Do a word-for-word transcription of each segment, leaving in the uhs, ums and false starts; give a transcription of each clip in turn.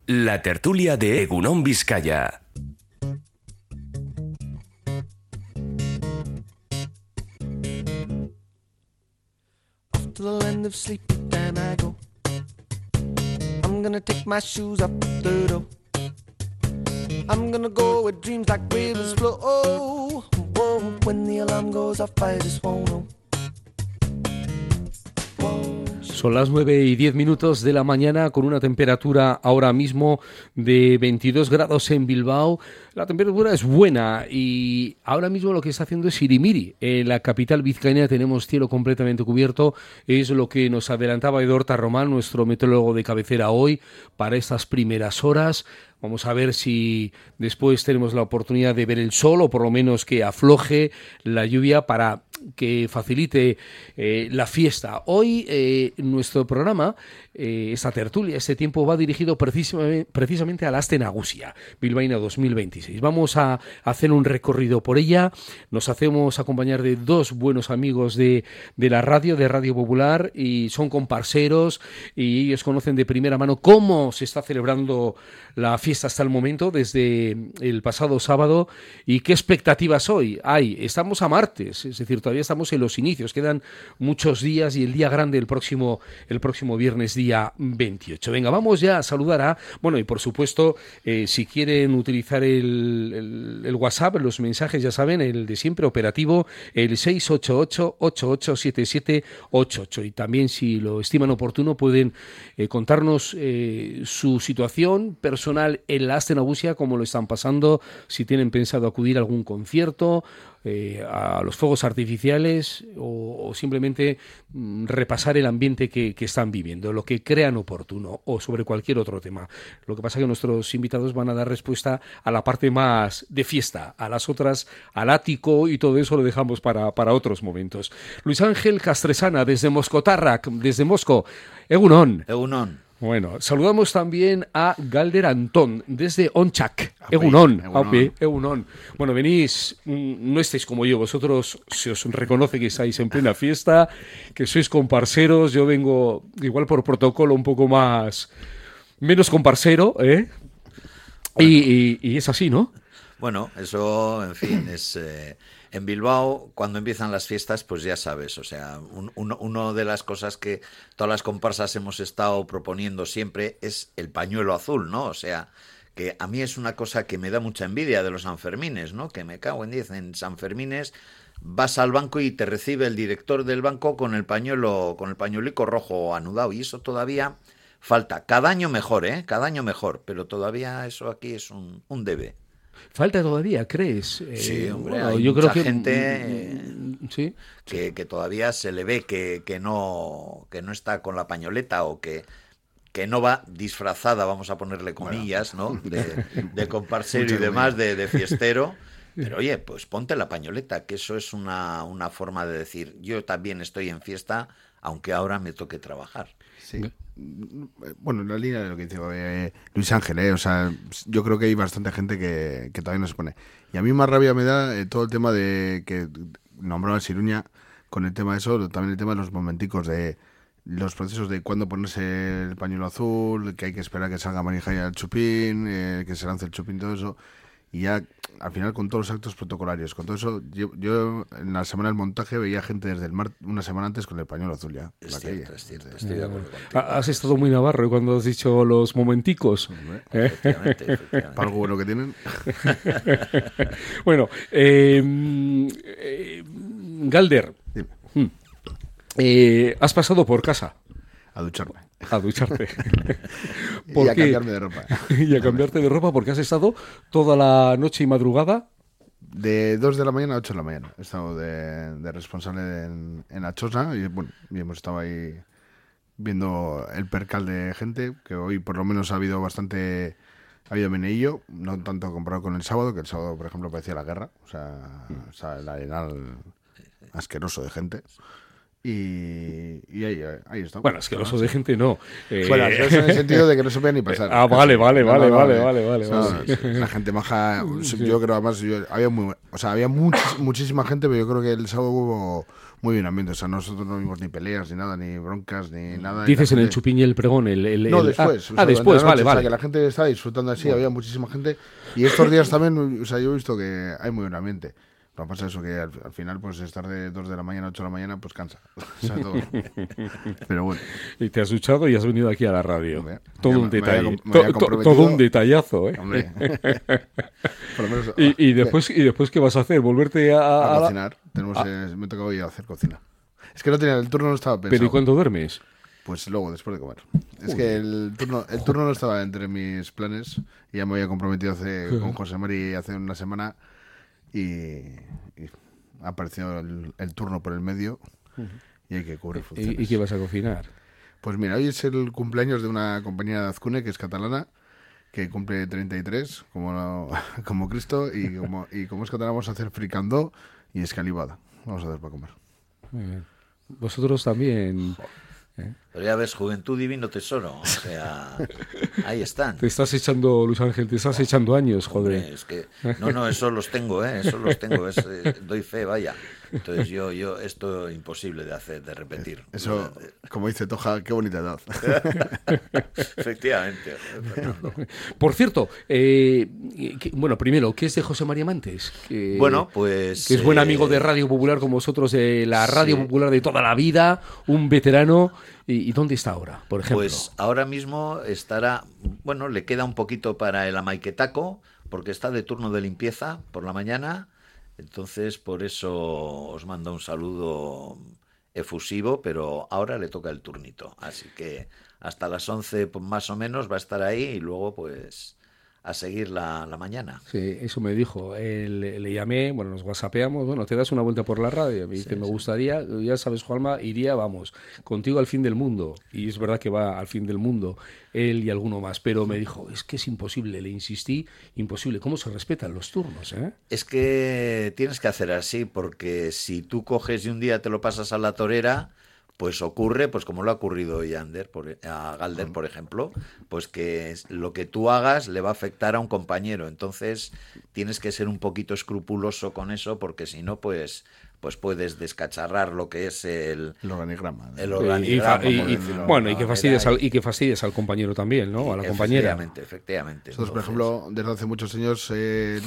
La tertulia de Egunon Vizcaya. Off to the land of sleepy time I go. I'm gonna take my shoes off the door. I'm gonna go where dreams like rivers flow. Oh, whoa, when the alarm goes off I just won't know. Son las nueve y diez minutos de la mañana con una temperatura ahora mismo de veintidós grados en Bilbao. La temperatura es buena y ahora mismo lo que está haciendo es sirimiri. En la capital vizcaína tenemos cielo completamente cubierto. Es lo que nos adelantaba Edorta Román, nuestro meteorólogo de cabecera hoy, para estas primeras horas. Vamos a ver si después tenemos la oportunidad de ver el sol o por lo menos que afloje la lluvia para que facilite eh, la fiesta. Hoy eh, nuestro programa, eh, esta tertulia, este tiempo va dirigido precisamente, precisamente a la Aste Nagusia, Bilbaína dos mil veintiséis. Vamos a hacer un recorrido por ella. Nos hacemos acompañar de dos buenos amigos de, de la radio, de Radio Popular, y son comparseros y ellos conocen de primera mano cómo se está celebrando la fiesta hasta el momento, desde el pasado sábado, y qué expectativas hoy hay. Estamos a martes, es decir, todavía estamos en los inicios, quedan muchos días y el día grande el próximo, el próximo viernes, día veintiocho. Venga, vamos ya a saludar a, bueno, y por supuesto, eh, si quieren utilizar el, el, el WhatsApp, los mensajes, ya saben, el de siempre operativo, el seis ocho ocho, ocho ocho siete siete ocho ocho, y también, si lo estiman oportuno, pueden eh, contarnos eh, su situación personal en la Aste Nagusia, cómo lo están pasando, si tienen pensado acudir a algún concierto, eh, a los fuegos artificiales o, o simplemente mm, repasar el ambiente que, que están viviendo, lo que crean oportuno, o sobre cualquier otro tema. Lo que pasa es que nuestros invitados van a dar respuesta a la parte más de fiesta, a las otras, al ático, y todo eso lo dejamos para, para otros momentos. Luis Ángel Castresana, desde Moscotarrak, desde Mosco. Egunon. Egunon. Bueno, saludamos también a Galder Antón, desde Onchak. Egunon. Egunon. Egunon. Bueno, venís, no estáis como yo, vosotros se os reconoce que estáis en plena fiesta, que sois comparseros. Yo vengo, igual por protocolo, un poco más, menos comparsero, ¿eh? Bueno. Y, y, y es así, ¿no? Bueno, eso, en fin, es... Eh... En Bilbao, cuando empiezan las fiestas, pues ya sabes, o sea, un, uno, uno de las cosas que todas las comparsas hemos estado proponiendo siempre es el pañuelo azul, ¿no? O sea, que a mí es una cosa que me da mucha envidia de los Sanfermines, ¿no? Que me cago en diez, en Sanfermines vas al banco y te recibe el director del banco con el pañuelo, con el pañuelico rojo anudado, y eso todavía falta. Cada año mejor, ¿eh? Cada año mejor, pero todavía eso aquí es un, un debe. ¿Falta todavía, crees? Eh, sí, hombre, bueno, hay yo mucha creo que gente eh, ¿sí? que, que todavía se le ve que, que, no, que no está con la pañoleta, o que, que no va disfrazada, vamos a ponerle comillas, bueno. ¿no? De, de comparsero y demás, de, de fiestero. Pero oye, pues ponte la pañoleta, que eso es una, una forma de decir, yo también estoy en fiesta, aunque ahora me toque trabajar. Sí. Bueno, en la línea de lo que dice eh, Luis Ángel, eh, o sea, yo creo que hay bastante gente que, que todavía no se pone. Y a mí más rabia me da eh, todo el tema de que nombraba el Siruña, con el tema de eso, también el tema de los momenticos de los procesos de cuándo ponerse el pañuelo azul, que hay que esperar que salga Marija y el chupín, eh, que se lance el chupín, todo eso. Y ya, al final, con todos los actos protocolarios, con todo eso, yo, yo en la semana del montaje veía gente desde el mar una semana antes con el pañuelo azul ya. Es la cierto, calle. es cierto, estoy de acuerdo contigo. Has estado muy navarro cuando has dicho los momenticos. ¿Eh? Efectivamente, efectivamente. Para algo bueno que tienen. Bueno, eh, eh, Galder, Dime. eh, has pasado por casa. A ducharme. A ducharte. Y a cambiarme de ropa. Y a cambiarte de ropa, porque has estado toda la noche y madrugada. De dos de la mañana a ocho de la mañana. He estado de, de responsable en, en la Chosa y bueno, y hemos estado ahí viendo el percal de gente, que hoy por lo menos ha habido bastante, ha habido meneillo, no tanto comparado con el sábado, que el sábado, por ejemplo, parecía la guerra, o sea, o sea el arenal asqueroso de gente. Y, y ahí, ahí está. Bueno, es que el oso de gente no. Eh... Bueno, asqueroso en el sentido de que no se veía ni pasar. Ah, vale, vale, No, vale, no, vale, no, vale, vale, no, vale. sí, la gente maja, yo creo además, yo, había muy, o sea, había muchis, muchísima gente, pero yo creo que el sábado hubo muy bien ambiente. O sea, nosotros no vimos ni peleas, ni nada, ni broncas, ni nada. Dices en gente... el Chupín y el Pregón, el... el no, el... después. Ah, o sea, ah después, la vale, noche, vale. O sea, que la gente estaba disfrutando así, bueno. Había muchísima gente. Y estos días también, o sea, yo he visto que hay muy buen ambiente. Lo que pasa es eso, que al, al final, pues estar de dos de la mañana a ocho de la mañana, pues cansa. O sea, todo. Pero bueno. Y te has duchado y has venido aquí a la radio. Hombre, todo me, un me detalle. había, me había to, todo un detallazo, ¿eh? Hombre. Por lo menos, y, y, después, ¿Y después qué vas a hacer? ¿Volverte a, a, a cocinar? Tenemos, a... Eh, me tocaba ir a hacer cocina. Es que no tenía, el turno no estaba pensado. ¿Pero y cuándo duermes? Pues luego, después de comer. Es que el turno, el turno no estaba entre mis planes. Y ya me había comprometido hace, con José Mari hace una semana. Y, y ha aparecido el, el turno por el medio. Y hay que cubrir funciones. ¿Y, ¿Y qué vas a cocinar? Pues mira, hoy es el cumpleaños de una compañía de Azcune, que es catalana, que cumple treinta y tres, como, como Cristo. Y como, y como es catalana, vamos a hacer fricandó y escalivada. Vamos a hacer para comer. Muy bien. Vosotros también... ¿Eh? Pero ya ves, juventud, divino tesoro. O sea, ahí están. Te estás echando, Luis Ángel, te estás echando años, joder. Hombre, es que, no, no, eso los tengo, ¿eh? Eso los tengo, es, eh, doy fe, vaya. Entonces yo, yo, esto es imposible de hacer, de repetir. Eso, como dice Toja, qué bonita edad. Efectivamente. Por cierto, eh, que, bueno, primero, ¿qué es de José María Mantes? Que, bueno, pues... Que es buen eh, amigo de Radio Popular como vosotros, de la Radio sí. Popular de toda la vida, un veterano. ¿Y, ¿Y dónde está ahora, por ejemplo? Pues ahora mismo estará, bueno, le queda un poquito para el amaiquetaco, porque está de turno de limpieza por la mañana. Entonces, por eso os mando un saludo efusivo, pero ahora le toca el turnito. Así que hasta las once pues, más o menos va a estar ahí y luego pues a seguir la, la mañana. Sí, eso me dijo. Eh, le, le llamé, bueno, nos whatsappeamos, bueno, te das una vuelta por la radio. Me dice, sí, me sí. gustaría, ya sabes, Juanma, iría, vamos, contigo al fin del mundo. Y es verdad que va al fin del mundo, él y alguno más. Pero me dijo, es que es imposible, le insistí, imposible. ¿Cómo se respetan los turnos, eh? Es que tienes que hacer así, porque si tú coges y un día te lo pasas a la torera... pues ocurre, pues como lo ha ocurrido hoy a, Ander, por, a Galder, por ejemplo, pues que lo que tú hagas le va a afectar a un compañero. Entonces tienes que ser un poquito escrupuloso con eso, porque si no, pues pues puedes descacharrar lo que es el, el organigrama. El organigrama y, y, y, bueno, y que, fastidies al, y que fastidies al compañero también, ¿no? A la compañera. Efectivamente, efectivamente. Nosotros, por ejemplo, desde hace muchos años, eh,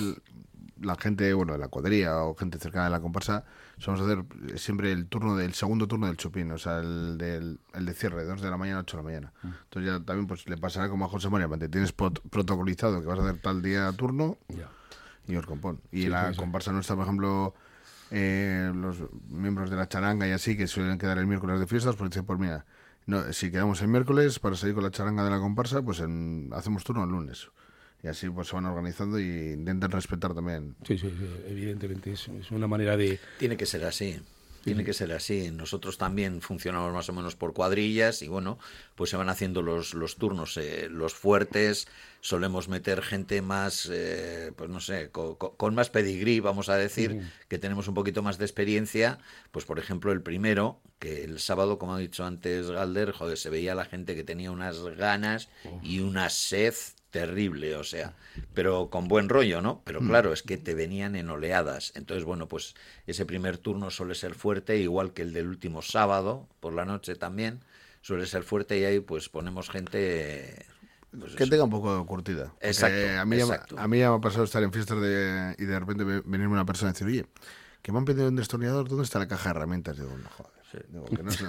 la gente, bueno, de la cuadrilla o gente cercana de la comparsa, vamos a hacer siempre el turno del segundo turno del Chupín, o sea, el, del, el de cierre, dos de la mañana a ocho de la mañana. Entonces ya también pues le pasará como a José María, te tienes prot protocolizado que vas a hacer tal día turno yeah. y os compón. Y sí, la sí, comparsa sí. nuestra, por ejemplo, eh, los miembros de la charanga y así, que suelen quedar el miércoles de fiestas, pues dicen, pues mira, no, si quedamos el miércoles para salir con la charanga de la comparsa, pues en, hacemos turno el lunes. Y así pues se van organizando y intentan respetar también. Sí, sí, sí, evidentemente es, es una manera de... Tiene que ser así, tiene sí. que ser así. Nosotros también funcionamos más o menos por cuadrillas y bueno, pues se van haciendo los, los turnos, eh, los fuertes, solemos meter gente más, eh, pues no sé, con, con más pedigrí, vamos a decir, uh-huh. que tenemos un poquito más de experiencia. Pues por ejemplo el primero, que el sábado, como ha dicho antes Galder, joder, se veía la gente que tenía unas ganas uh-huh. y una sed terrible, o sea, pero con buen rollo, ¿no? Pero claro, es que te venían en oleadas. Entonces, bueno, pues ese primer turno suele ser fuerte, igual que el del último sábado, por la noche también, suele ser fuerte y ahí pues ponemos gente... Pues que eso. tenga un poco de curtida. Exacto, a mí, exacto. Ya, a mí ya me ha pasado estar en fiestas de, y de repente venirme una persona y decir, oye, que me han pedido un destornillador, ¿dónde está la caja de herramientas? Digo, no joder. Sí. Digo, que no es una...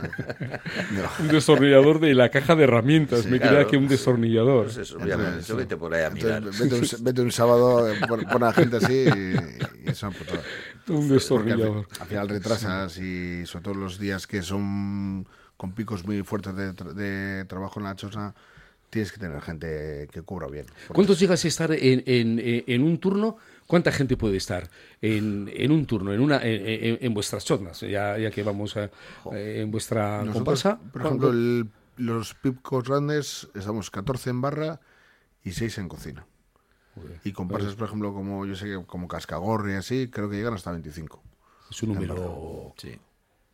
no. Un destornillador de la caja de herramientas, sí, me claro, creía que un destornillador. Pues eso, entonces, eso, vete por ahí a mirar. Vete un, vete un sábado, pon, pon a la gente así y, y eso es putada. Un destornillador. Al, al final retrasas y sobre todo los días que son con picos muy fuertes de, de trabajo en la choza, tienes que tener gente que cubra bien. ¿Cuántos llegas a estar en, en, en un turno? ¿Cuánta gente puede estar en, en un turno, en una en, en, en vuestras choznas, ya, ya que vamos a, en vuestra Nosotros, comparsa? Por ejemplo, el, los picos grandes estamos catorce en barra y seis en cocina. Joder. Y comparsas, por ejemplo, como yo sé que como Cascagorri y así, creo que llegan hasta veinticinco. Es un número... Sí.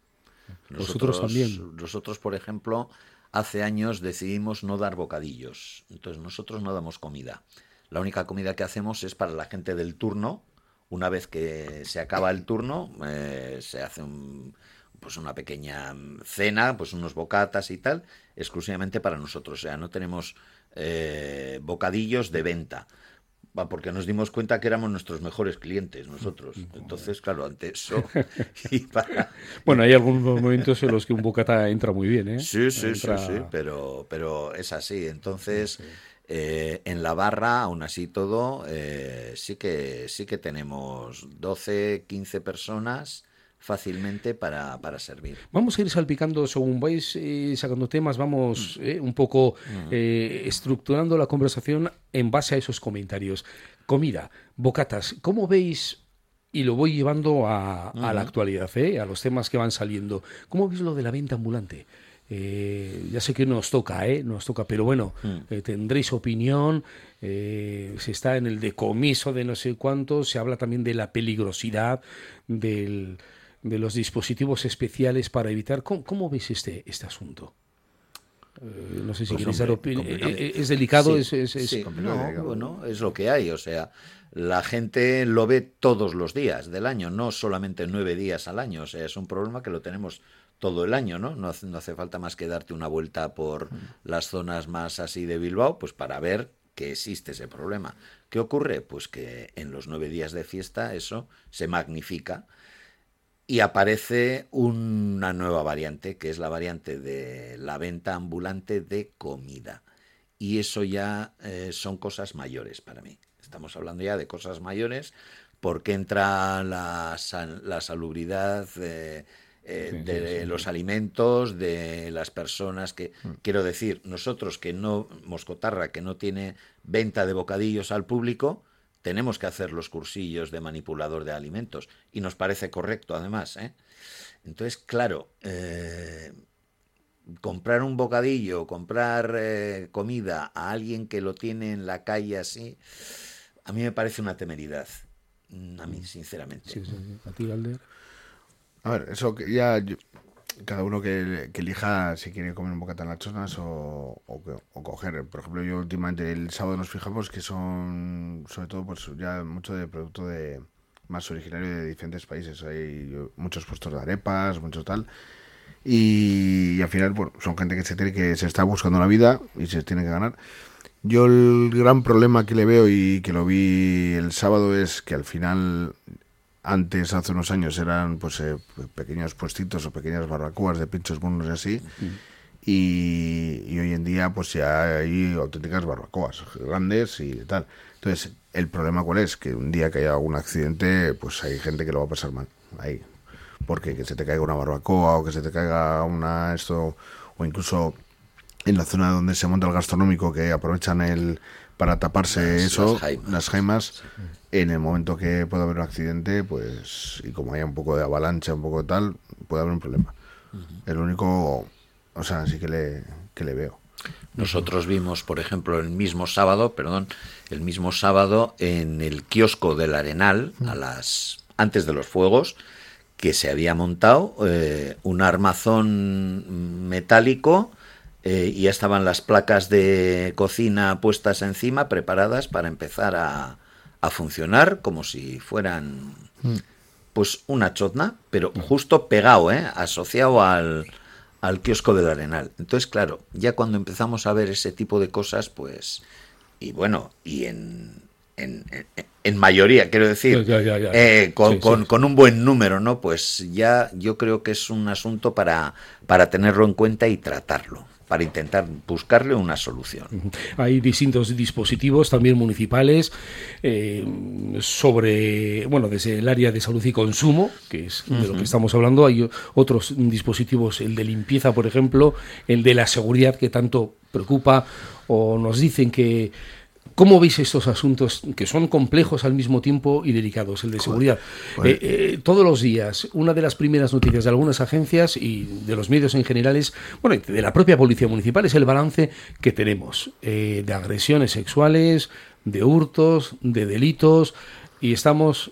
Vosotros también. Nosotros, por ejemplo, hace años decidimos no dar bocadillos. Entonces nosotros no damos comida. La única comida que hacemos es para la gente del turno. Una vez que se acaba el turno, eh, se hace un, pues una pequeña cena, pues unos bocatas y tal, exclusivamente para nosotros. O sea, no tenemos eh, bocadillos de venta, porque nos dimos cuenta que éramos nuestros mejores clientes nosotros. Entonces, claro, ante eso... Y para... Bueno, hay algunos momentos en los que un bocata entra muy bien, ¿eh? Sí, sí, entra... sí, sí, pero, pero es así. Entonces... Sí. Eh, en la barra, aún así todo, eh, sí que sí que tenemos doce, quince personas fácilmente para, para servir. Vamos a ir salpicando, según vais eh, sacando temas, vamos mm. eh, un poco eh, estructurando la conversación en base a esos comentarios. Comida, bocatas, ¿cómo veis? Y lo voy llevando a, uh-huh. a la actualidad, ¿eh? A los temas que van saliendo. ¿Cómo veis lo de la venta ambulante? Eh, ya sé que nos toca, ¿eh? Nos toca, pero bueno, mm. eh, tendréis opinión, eh, se está en el decomiso de no sé cuánto, se habla también de la peligrosidad del, de los dispositivos especiales para evitar. ¿Cómo, cómo veis este, este asunto? Eh, no sé si pues queréis dar opinión. Eh, ¿Es delicado? Sí, es, es, es... Sí, no, bueno, es lo que hay, o sea, la gente lo ve todos los días del año, no solamente nueve días al año, o sea, es un problema que lo tenemos todo el año, ¿no? No hace, no hace falta más que darte una vuelta por las zonas más así de Bilbao, pues para ver que existe ese problema. ¿Qué ocurre? Pues que en los nueve días de fiesta eso se magnifica y aparece una nueva variante, que es la variante de la venta ambulante de comida. Y eso ya eh, son cosas mayores para mí. Estamos hablando ya de cosas mayores porque entra la, la salubridad... Eh, Eh, sí, de sí, sí. los alimentos, de las personas que, mm. quiero decir, nosotros que no, Moscotarra, que no tiene venta de bocadillos al público, tenemos que hacer los cursillos de manipulador de alimentos y nos parece correcto además, ¿eh? Entonces, claro, eh, comprar un bocadillo, comprar eh, comida a alguien que lo tiene en la calle así, a mí me parece una temeridad, a mí sinceramente. Sí, sí, sí. ¿A ti, Alder? A ver, eso que ya yo, cada uno que, que elija si quiere comer un bocata en las chonas o, o, o coger. Por ejemplo, yo últimamente el sábado nos fijamos que son sobre todo pues ya mucho de producto de más originario de diferentes países. Hay muchos puestos de arepas, mucho tal. Y, y al final, bueno, son gente que se tiene que se está buscando la vida y se tiene que ganar. Yo el gran problema que le veo y que lo vi el sábado es que al final... Antes, hace unos años, eran pues eh, pequeños puestitos o pequeñas barbacoas de pinchos buenos y así. Uh-huh. Y, y hoy en día pues ya hay auténticas barbacoas grandes y tal. Entonces, ¿el problema cuál es? Que un día que haya algún accidente, pues hay gente que lo va a pasar mal. Ahí. Porque que se te caiga una barbacoa o que se te caiga una esto, o incluso en la zona donde se monta el gastronómico, que aprovechan el para taparse las, eso, las jaimas. Las jaimas sí. En el momento que pueda haber un accidente, pues, y como haya un poco de avalancha, un poco de tal, puede haber un problema. Uh-huh. El único, o sea, sí que le, que le veo. Nosotros vimos, por ejemplo, el mismo sábado, perdón, el mismo sábado en el kiosco del Arenal, a las antes de los fuegos, que se había montado eh, un armazón metálico eh, y ya estaban las placas de cocina puestas encima, preparadas para empezar a, a funcionar como si fueran pues una chotna, pero justo pegado, ¿eh? Asociado al, al kiosco del Arenal. Entonces, claro, ya cuando empezamos a ver ese tipo de cosas, pues, y bueno, y en, en, en, en mayoría, quiero decir, ya, ya, ya. Eh, con, sí, con, sí. con un buen número, ¿no? Pues ya yo creo que es un asunto para, para tenerlo en cuenta y tratarlo, para intentar buscarle una solución. Hay distintos dispositivos también municipales eh, sobre, bueno, desde el área de salud y consumo, que es de lo que estamos hablando. Hay otros dispositivos, el de limpieza, por ejemplo, el de la seguridad, que tanto preocupa, o nos dicen que... ¿Cómo veis estos asuntos que son complejos al mismo tiempo y delicados? El de seguridad. Eh, eh, todos los días, una de las primeras noticias de algunas agencias y de los medios en general es, bueno, de la propia Policía Municipal, es el balance que tenemos eh, de agresiones sexuales, de hurtos, de delitos, y estamos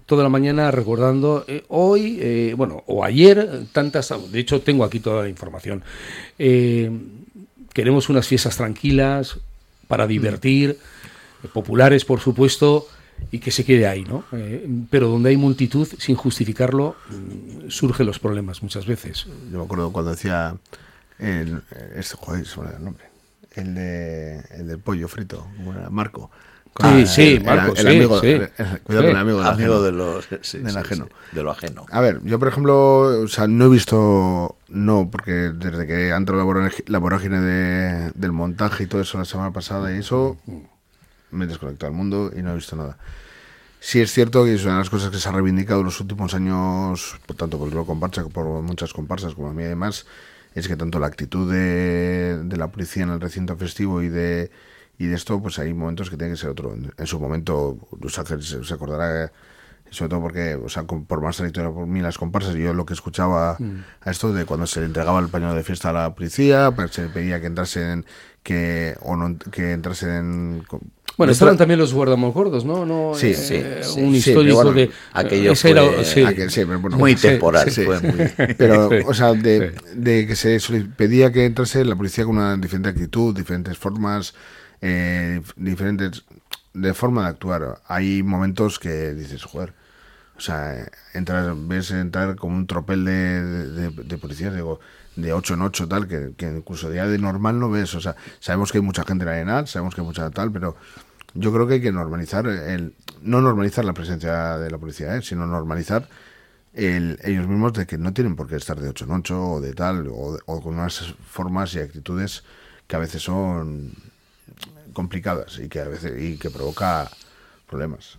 toda la mañana recordando eh, hoy, eh, bueno, o ayer, tantas, de hecho tengo aquí toda la información. Eh, queremos unas fiestas tranquilas, para divertir, eh, populares por supuesto, y que se quede ahí, ¿no? Eh, pero donde hay multitud, sin justificarlo, mm, surgen los problemas muchas veces. Yo me acuerdo cuando decía el, este, joder, se me olvidó el nombre, el de el del pollo frito, ¿cómo era? Marco. Sí, Ah, sí, el, Marco, el, el sí, amigo, sí. el- el- cuidado Sí. con el amigo del Amigo ajeno. de los sí, Del sí, ajeno. sí, de lo ajeno. A ver, yo por ejemplo, o sea, no he visto, no, porque desde que ha entrado la vorágine, la vorágine de, del montaje y todo eso la semana pasada y eso, me he desconectado del mundo y no he visto nada. Sí es cierto que es una de las cosas que se ha reivindicado en los últimos años, por tanto por lo comparsa, por muchas comparsas como a mí y demás, es que tanto la actitud de, de la policía en el recinto festivo y de y de esto, pues hay momentos que tiene que ser otro. En, en su momento, Luis Ángel se, se acordará, sobre todo porque, o sea, con- por más trayectoria por mí las comparsas, yo lo que escuchaba Mm. a esto de cuando se le entregaba el pañuelo de fiesta a la policía, pues se le pedía que entrasen, que o no que entrasen en, Bueno, no estaban entra- también los guardamorcordos, ¿no? no Sí, eh, sí, sí, un sí, histórico pero bueno, de... aquello ese era- fue- sí. aquel- sí, pero bueno, Muy sí, temporal, sí. fue muy... Pero, Sí. o sea, de, Sí. de que se soli- pedía que entrase la policía con una diferente actitud, diferentes formas, eh, diferentes de forma de actuar. Hay momentos que dices, joder, o sea, eh, entras, ves entrar como un tropel de, de, de policías, digo, de ocho en ocho, tal, que, que incluso día de normal no ves. O sea, sabemos que hay mucha gente en la ENAD, sabemos que hay mucha tal, pero yo creo que hay que normalizar, el no normalizar la presencia de la policía, ¿eh? Sino normalizar el, ellos mismos de que no tienen por qué estar de ocho en ocho o de tal, o, o con unas formas y actitudes que a veces son complicadas y que a veces y que provoca problemas.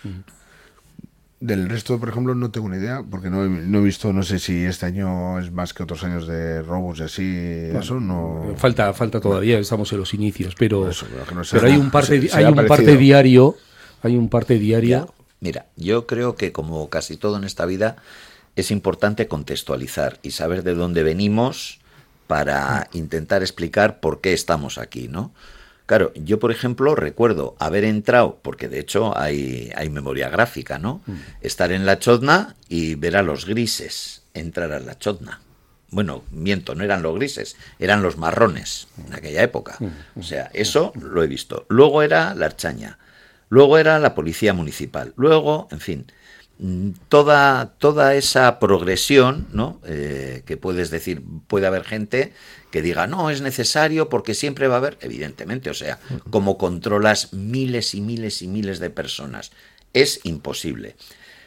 Del resto, por ejemplo, no tengo una idea, porque no he, no he visto, no sé si este año es más que otros años de robos y así, eso no... Falta, falta todavía, estamos en los inicios, pero, Por eso, pero que no sea- pero hay un parte, se- se hay ha un parte parecido. diario, hay un parte diario. Ya. Mira, yo creo que como casi todo en esta vida es importante contextualizar y saber de dónde venimos para intentar explicar por qué estamos aquí, ¿no? Claro, yo por ejemplo recuerdo haber entrado, porque de hecho hay, hay memoria gráfica, ¿no? Estar en la chotna y ver a los grises entrar a la chotna. Bueno, miento, no eran los grises, eran los marrones en aquella época. O sea, eso lo he visto. Luego era la Ertzaintza, luego era la policía municipal, luego, en fin, mm, toda, toda esa progresión, ¿no? Eh, que puedes decir, puede haber gente que diga, no, es necesario porque siempre va a haber, evidentemente, o sea, como controlas miles y miles y miles de personas, es imposible.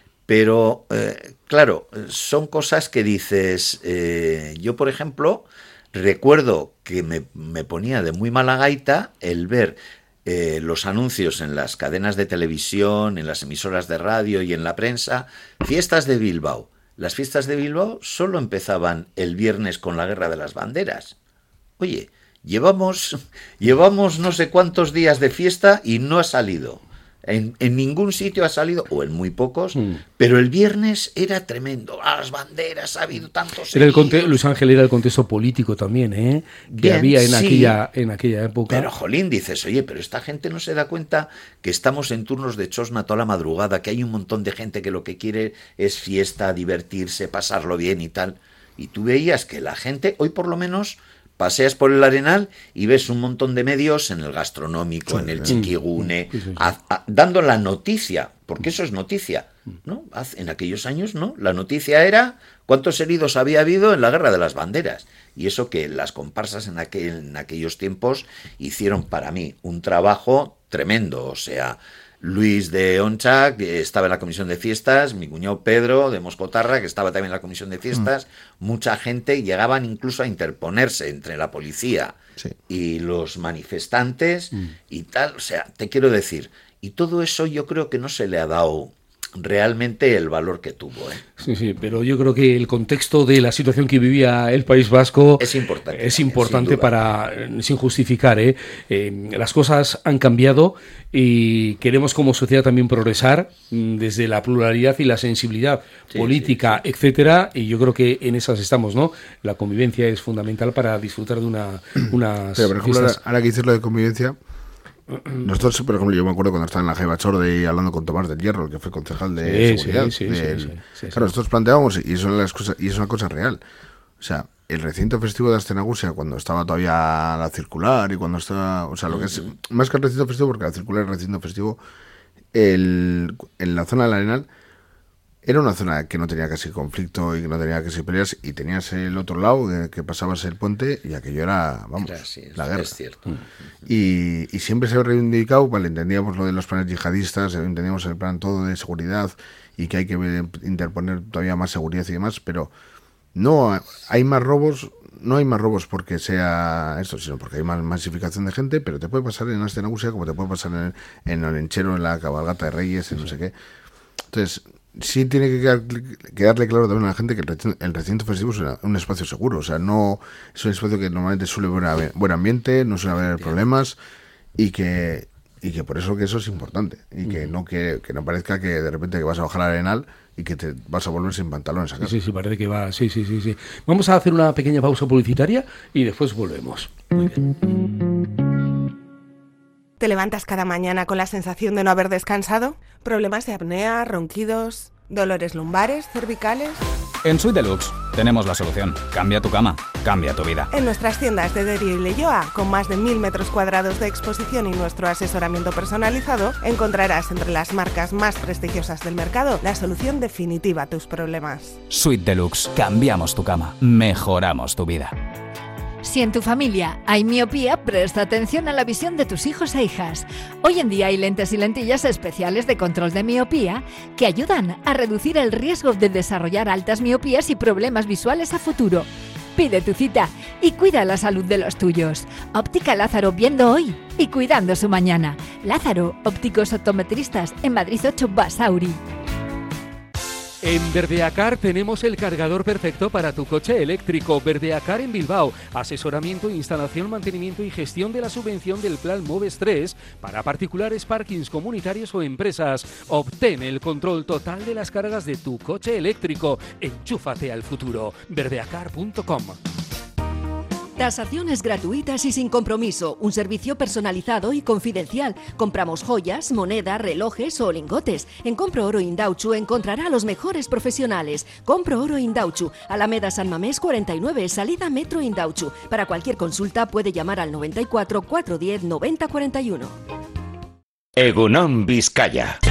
Pero, eh, claro, son cosas que dices, eh, yo por ejemplo, recuerdo que me, me ponía de muy mala gaita el ver eh, los anuncios en las cadenas de televisión, en las emisoras de radio y en la prensa, fiestas de Bilbao. Las fiestas de Bilbao solo empezaban el viernes con la Guerra de las Banderas. Oye, llevamos, llevamos no sé cuántos días de fiesta y no ha salido. En, en ningún sitio ha salido, o en muy pocos, Mm. pero el viernes era tremendo. Ah, las banderas, ha habido tantos... Era el conte- seguidos. Luis Ángel era el contexto político también, ¿eh? Que Bien, había en sí. aquella en aquella época. Pero, jolín, dices, oye, pero esta gente no se da cuenta que estamos en turnos de chosna toda la madrugada, que hay un montón de gente que lo que quiere es fiesta, divertirse, pasarlo bien y tal. Y tú veías que la gente, hoy por lo menos, paseas por el Arenal y ves un montón de medios en el gastronómico, en el Chiquigune, Sí, sí, sí. a- a- dando la noticia, porque eso es noticia, ¿no? Haz- En aquellos años, ¿no? La noticia era cuántos heridos había habido en la Guerra de las Banderas. Y eso que las comparsas en, aquel, en aquellos tiempos hicieron para mí un trabajo tremendo. O sea, Luis de Oncha, que estaba en la comisión de fiestas, mi cuñado Pedro de Moscotarra, que estaba también en la comisión de fiestas, mucha gente, llegaban incluso a interponerse entre la policía Sí. y los manifestantes y tal. O sea, te quiero decir, y todo eso yo creo que no se le ha dado realmente el valor que tuvo, ¿eh? Sí, sí, pero yo creo que el contexto de la situación que vivía el País Vasco Es importante es también, importante sin duda. para, eh, sin justificar, ¿eh? Eh, las cosas han cambiado y queremos como sociedad también progresar mm, desde la pluralidad y la sensibilidad Sí, política, etcétera, y yo creo que en esas estamos, ¿no? La convivencia es fundamental para disfrutar de una, unas Pero, por ejemplo, fiestas. ahora, ahora que dices lo de convivencia, Nosotros, por ejemplo, yo me acuerdo cuando estaba en la Jaiba Chorde y hablando con Tomás del Hierro, el que fue concejal de Sí, seguridad. sí, sí, del- sí, sí, sí, claro, sí. nosotros planteábamos, y eso, es las cosas, y es una cosa real. O sea, el recinto festivo de Astenagusia, cuando estaba todavía la circular y cuando estaba. O sea, lo que es. Más que el recinto festivo, porque la circular es el recinto festivo, el, en la zona del Arenal. Era una zona que no tenía casi conflicto y que no tenía casi peleas, y tenías el otro lado que, que pasabas el puente y aquello era, vamos, Era así, es- la guerra. es cierto. Y, y siempre se ha reivindicado, vale, entendíamos lo de los planes yihadistas, entendíamos el plan todo de seguridad y que hay que eh, interponer todavía más seguridad y demás, pero no hay más robos, no hay más robos porque sea esto, sino porque hay más masificación de gente, pero te puede pasar en Astenagusia como te puede pasar en, en Olenchero, en la cabalgata de Reyes, en no sé qué. Entonces, sí tiene que quedar- quedarle claro también a la gente que el recinto, el recinto festivo es una- un espacio seguro. O sea, no es un espacio que normalmente suele haber buen ambiente, no suele haber problemas, y que y que por eso que eso es importante. Y que no que, que no parezca que de repente que vas a bajar al Arenal y que te vas a volver sin pantalones a Sí, casa. sí, sí, parece que va. Sí, sí, sí, sí. Vamos a hacer una pequeña pausa publicitaria y después volvemos. ¿Te levantas cada mañana con la sensación de no haber descansado? ¿Problemas de apnea, ronquidos, dolores lumbares, cervicales? En Suite Deluxe tenemos la solución. Cambia tu cama, cambia tu vida. En nuestras tiendas de Derio y Leyoa, con más de mil metros cuadrados de exposición y nuestro asesoramiento personalizado, encontrarás entre las marcas más prestigiosas del mercado la solución definitiva a tus problemas. Suite Deluxe, cambiamos tu cama, mejoramos tu vida. Si en tu familia hay miopía, presta atención a la visión de tus hijos e hijas. Hoy en día hay lentes y lentillas especiales de control de miopía que ayudan a reducir el riesgo de desarrollar altas miopías y problemas visuales a futuro. Pide tu cita y cuida la salud de los tuyos. Óptica Lázaro, viendo hoy y cuidando su mañana. Lázaro, ópticos optometristas, en Madrid ocho, Basauri. En Verdeacar tenemos el cargador perfecto para tu coche eléctrico. Verdeacar en Bilbao. Asesoramiento, instalación, mantenimiento y gestión de la subvención del Plan Moves tres para particulares, parkings comunitarios o empresas. Obtén el control total de las cargas de tu coche eléctrico. Enchúfate al futuro. verdeacar punto com. Tasaciones gratuitas y sin compromiso. Un servicio personalizado y confidencial. Compramos joyas, moneda, relojes o lingotes. En Compro Oro Indauchu encontrará a los mejores profesionales. Compro Oro Indauchu, Alameda San Mamés cuarenta y nueve, salida Metro Indauchu. Para cualquier consulta puede llamar al noventa y cuatro, cuatrocientos diez, noventa cuarenta y uno. Egunon Vizcaya.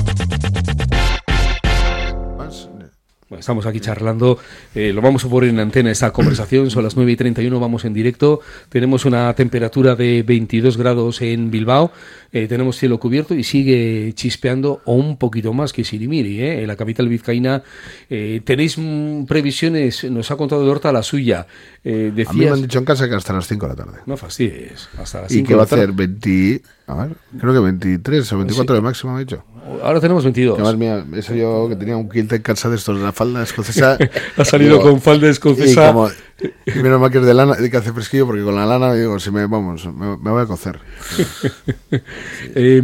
Más, Bueno, estamos aquí charlando, eh, lo vamos a poner en antena esta conversación, son las nueve y treinta y uno, vamos en directo, tenemos una temperatura de veintidós grados en Bilbao, eh, tenemos cielo cubierto y sigue chispeando o un poquito más que Sirimiri, ¿eh? En la capital vizcaína. Eh, ¿Tenéis mm, previsiones? Nos ha contado Horta la suya. Eh, a mí me decías... han dicho en casa que hasta las cinco de la tarde. No fastidies, hasta las ¿Y cinco qué de va a la tarde. hacer? veinte, a ver, creo que veintitrés o veinticuatro de máximo, me ha dicho. Ahora tenemos veintidós. Que más mía, eso yo que tenía un kilt en casa de estos de la falda escocesa. Ha salido digo, con falda escocesa. Y, como, y menos mal que es de lana, de que hace fresquillo, porque con la lana digo, si me vamos, me, me voy a cocer. eh, eh,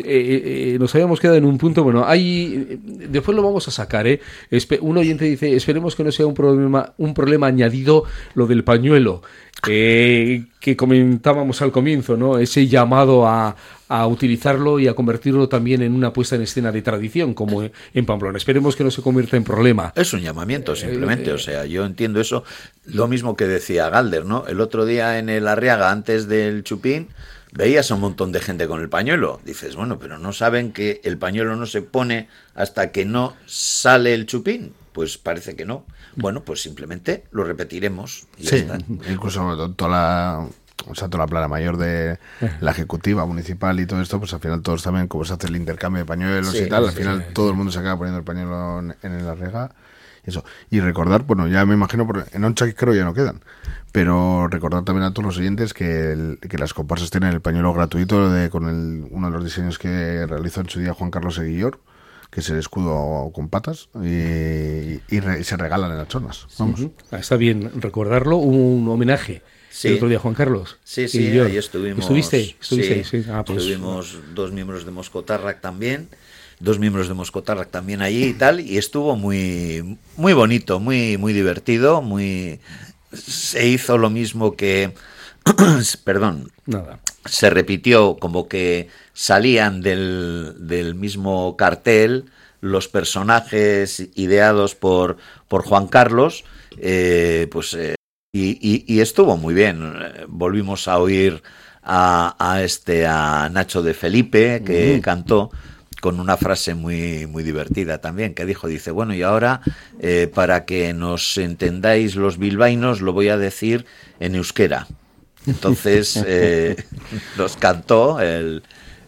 eh, nos habíamos quedado en un punto, bueno, hay, después lo vamos a sacar, ¿eh? Espe- un oyente dice, esperemos que no sea un problema, un problema añadido lo del pañuelo, eh, que comentábamos al comienzo, ¿no? Ese llamado a, a utilizarlo y a convertirlo también en una puesta en escena de tradición, como en Pamplona. Esperemos que no se convierta en problema. Es un llamamiento simplemente, o sea, yo entiendo eso, lo mismo que decía Galder, ¿no? El otro día en el Arriaga, antes del Chupín, veías a un montón de gente con el pañuelo. Dices, bueno, pero no saben que el pañuelo no se pone hasta que no sale el Chupín. Pues parece que no. Bueno, pues simplemente lo repetiremos. Y ya Sí, está. incluso toda la, o sea, toda la plana mayor de la ejecutiva municipal y todo esto, pues al final todos también, como se hace el intercambio de pañuelos Sí, y tal, al sí, final sí, todo sí. el mundo se acaba poniendo el pañuelo en, en la rega. Eso. Y recordar, bueno, ya me imagino, porque en Oncha creo ya no quedan, pero recordar también a todos los oyentes que, el- que las comparsas tienen el pañuelo gratuito de, con el, uno de los diseños que realizó en su día Juan Carlos Eguillor, que es el escudo con patas, y, y re- se regalan en las zonas. Vamos. Ujú. Ah, está bien recordarlo, un homenaje. Sí. El otro día, Juan Carlos. Sí, sí, Y yo. ahí estuvimos. ¿Estuviste? ¿Estuviste? Sí, Sí. Ah, pues, estuvimos dos miembros de Moscotarrac también, dos miembros de Moscotarrac también allí y tal, y estuvo muy, muy bonito, muy, muy divertido, muy... Se hizo lo mismo que... Perdón. nada. se repitió como que salían del, del mismo cartel los personajes ideados por, por Juan Carlos, eh, pues eh, y, y, y estuvo muy bien. Volvimos a oír a, a este a Nacho de Felipe, que uh-huh. cantó con una frase muy muy divertida también, que dijo, dice, bueno, y ahora eh, para que nos entendáis los bilbaínos lo voy a decir en euskera. Entonces eh, nos cantó el,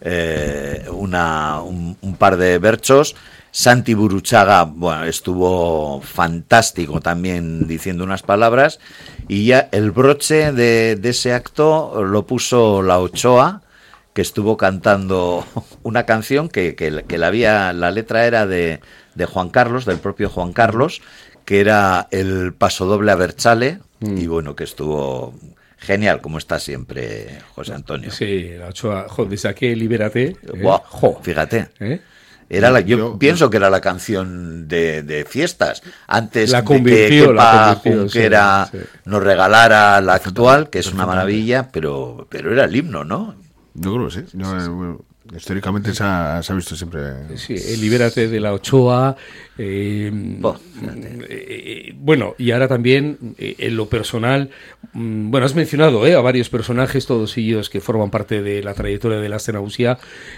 eh, una, un, un par de versos. Santi Buruchaga, bueno, estuvo fantástico también diciendo unas palabras, y ya el broche de, de ese acto lo puso la Ochoa, que estuvo cantando una canción que, que, que la, había, la letra era de, de Juan Carlos, del propio Juan Carlos, que era el pasodoble a Berchale, mm. y bueno, que estuvo genial, como está siempre José Antonio. Sí, la Ochoa, jo, desde aquí, libérate. Eh, wow, jo. Fíjate. ¿Eh? Era la, yo, yo pienso yo, que era la canción de, de fiestas. Antes la de que Kepa Junquera sí, sí. nos regalara la actual, que es una maravilla, pero, pero era el himno, ¿no? Yo creo que sí. Yo, sí, sí. Históricamente se ha, se ha visto siempre. Sí, el Libérate de la Ochoa. Eh, oh, eh, bueno, y ahora también eh, en lo personal. Mm, bueno, has mencionado eh, a varios personajes, todos ellos que forman parte de la trayectoria de la Astenausia.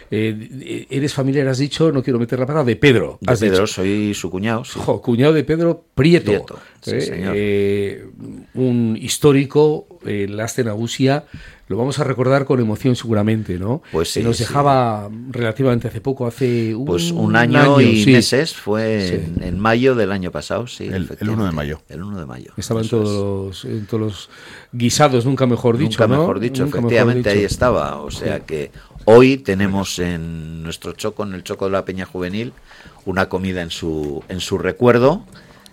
Eh, eres familiar, has dicho, no quiero meter la palabra, de Pedro. De has Pedro, dicho. Soy su cuñado. Sí. Jo, cuñado de Pedro Prieto. Prieto sí, eh, señor. Eh, un histórico en eh, la Astenausia. Lo vamos a recordar con emoción seguramente, ¿no? Pues sí. Nos dejaba sí. relativamente hace poco, hace un, pues un año, año y sí. meses, fue sí. en, en mayo del año pasado, sí. El, el uno de mayo. El uno de mayo. Estaba en todos, los, en todos los guisados, nunca mejor dicho, Nunca ¿no? mejor dicho, nunca efectivamente mejor dicho. Ahí estaba. O sea sí. que hoy tenemos en nuestro choco, en el Choco de la Peña Juvenil, una comida en su, en su recuerdo.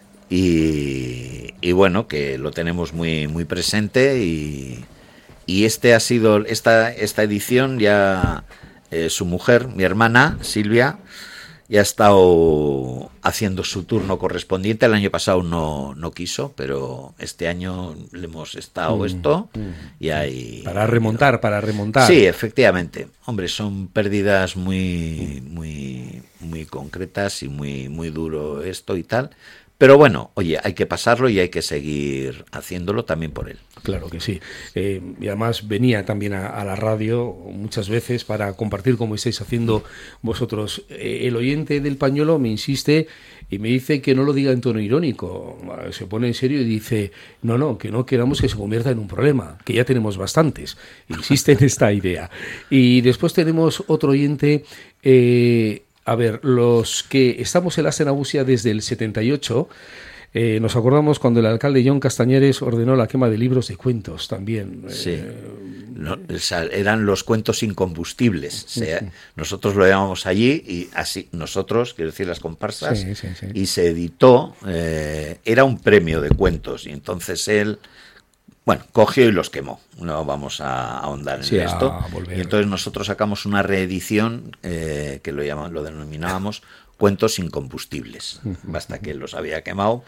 Y, y bueno, que lo tenemos muy, muy presente y... Y este ha sido, esta, esta edición ya eh, su mujer, mi hermana Silvia, ya ha estado haciendo su turno correspondiente. El año pasado no, no quiso, pero este año le hemos estado mm, esto mm, y hay... Para remontar, para remontar. Sí, efectivamente. Hombre, son pérdidas muy, muy, muy concretas y muy, muy duro esto y tal. Pero bueno, oye, hay que pasarlo y hay que seguir haciéndolo también por él. Claro que sí. Eh, y además venía también a, a la radio muchas veces para compartir como estáis haciendo vosotros. Eh, el oyente del pañuelo me insiste y me dice que no lo diga en tono irónico. Se pone en serio y dice, no, no, que no queramos que se convierta en un problema, que ya tenemos bastantes. Insiste en esta idea. Y después tenemos otro oyente... Eh, A ver, los que estamos en la Astenausia desde el setenta y ocho, eh, nos acordamos cuando el alcalde John Castañares ordenó la quema de libros de cuentos también. Sí, eh, no, o sea, eran los cuentos incombustibles. O sea, sí. Nosotros lo llevamos allí y así, nosotros, quiero decir, las comparsas, sí, sí, sí. y se editó, eh, era un premio de cuentos y entonces él... Bueno, cogió y los quemó. No vamos a ahondar en sí, esto. Y entonces nosotros sacamos una reedición eh, que lo llamamos, lo denominábamos Cuentos Incombustibles. Basta que los había quemado.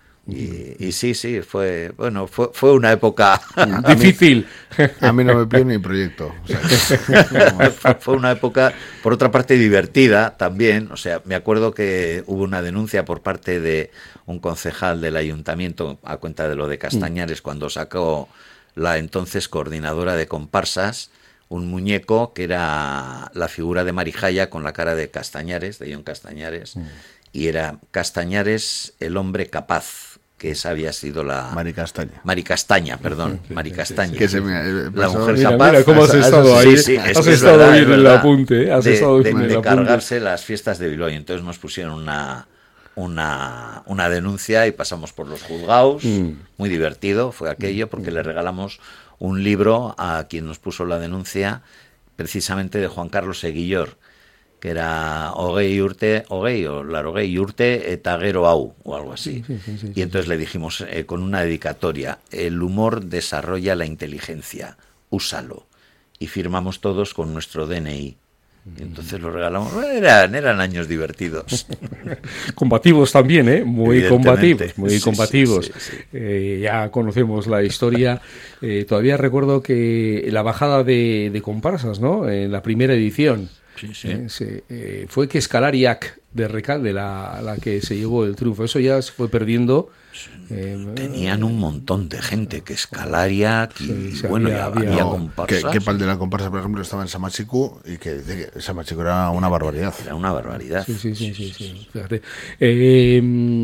Y, y sí, sí, fue bueno, fue, fue una época difícil. A mí no me pide ni proyecto. O sea, fue, fue una época, por otra parte, divertida también. O sea, me acuerdo que hubo una denuncia por parte de un concejal del ayuntamiento a cuenta de lo de Castañares, cuando sacó la entonces coordinadora de comparsas un muñeco que era la figura de Marijaya con la cara de Castañares, de John Castañares, mm. y era Castañares el hombre capaz, que esa había sido la... Mari Castaña. Mari Castaña, perdón, Mari Castaña. Sí, sí, sí. Que se me, eh, la mujer mira, capaz. Mira cómo has estado ahí, sí, sí, es has que estado verdad, bien en el apunte, has de, estado bien de, en el de apunte. cargarse las fiestas de Bilbao, y entonces nos pusieron una... Una, una denuncia y pasamos por los juzgados, mm. muy divertido fue aquello, porque mm. le regalamos un libro a quien nos puso la denuncia, precisamente de Juan Carlos Eguillor, que era Ogei Urte, Ogei o Larogei Urte eta gero hau, o algo así. Sí, sí, sí, sí, y entonces sí. le dijimos eh, con una dedicatoria, el humor desarrolla la inteligencia, úsalo. Y firmamos todos con nuestro D N I. Y entonces lo regalamos. Bueno, eran, eran años divertidos. Combativos también, ¿eh? Muy combativos, muy sí, combativos. Sí, sí, sí. Eh, ya conocemos la historia. Eh, todavía recuerdo que la bajada de, de comparsas, ¿no? En la primera edición. Sí, sí. Eh, se, eh, fue que Escalariac de Recalde la, la que se llevó el triunfo. Eso ya se fue perdiendo. Eh, Tenían un montón de gente que Escalaria y, Sí, sí, bueno, había- ya había- había No, comparsas. que, que pal de la comparsa, por ejemplo, estaba en Samachiku y que dice que Samachiku era una barbaridad. Era una barbaridad. Sí, sí, sí, sí, sí, fíjate. Eh,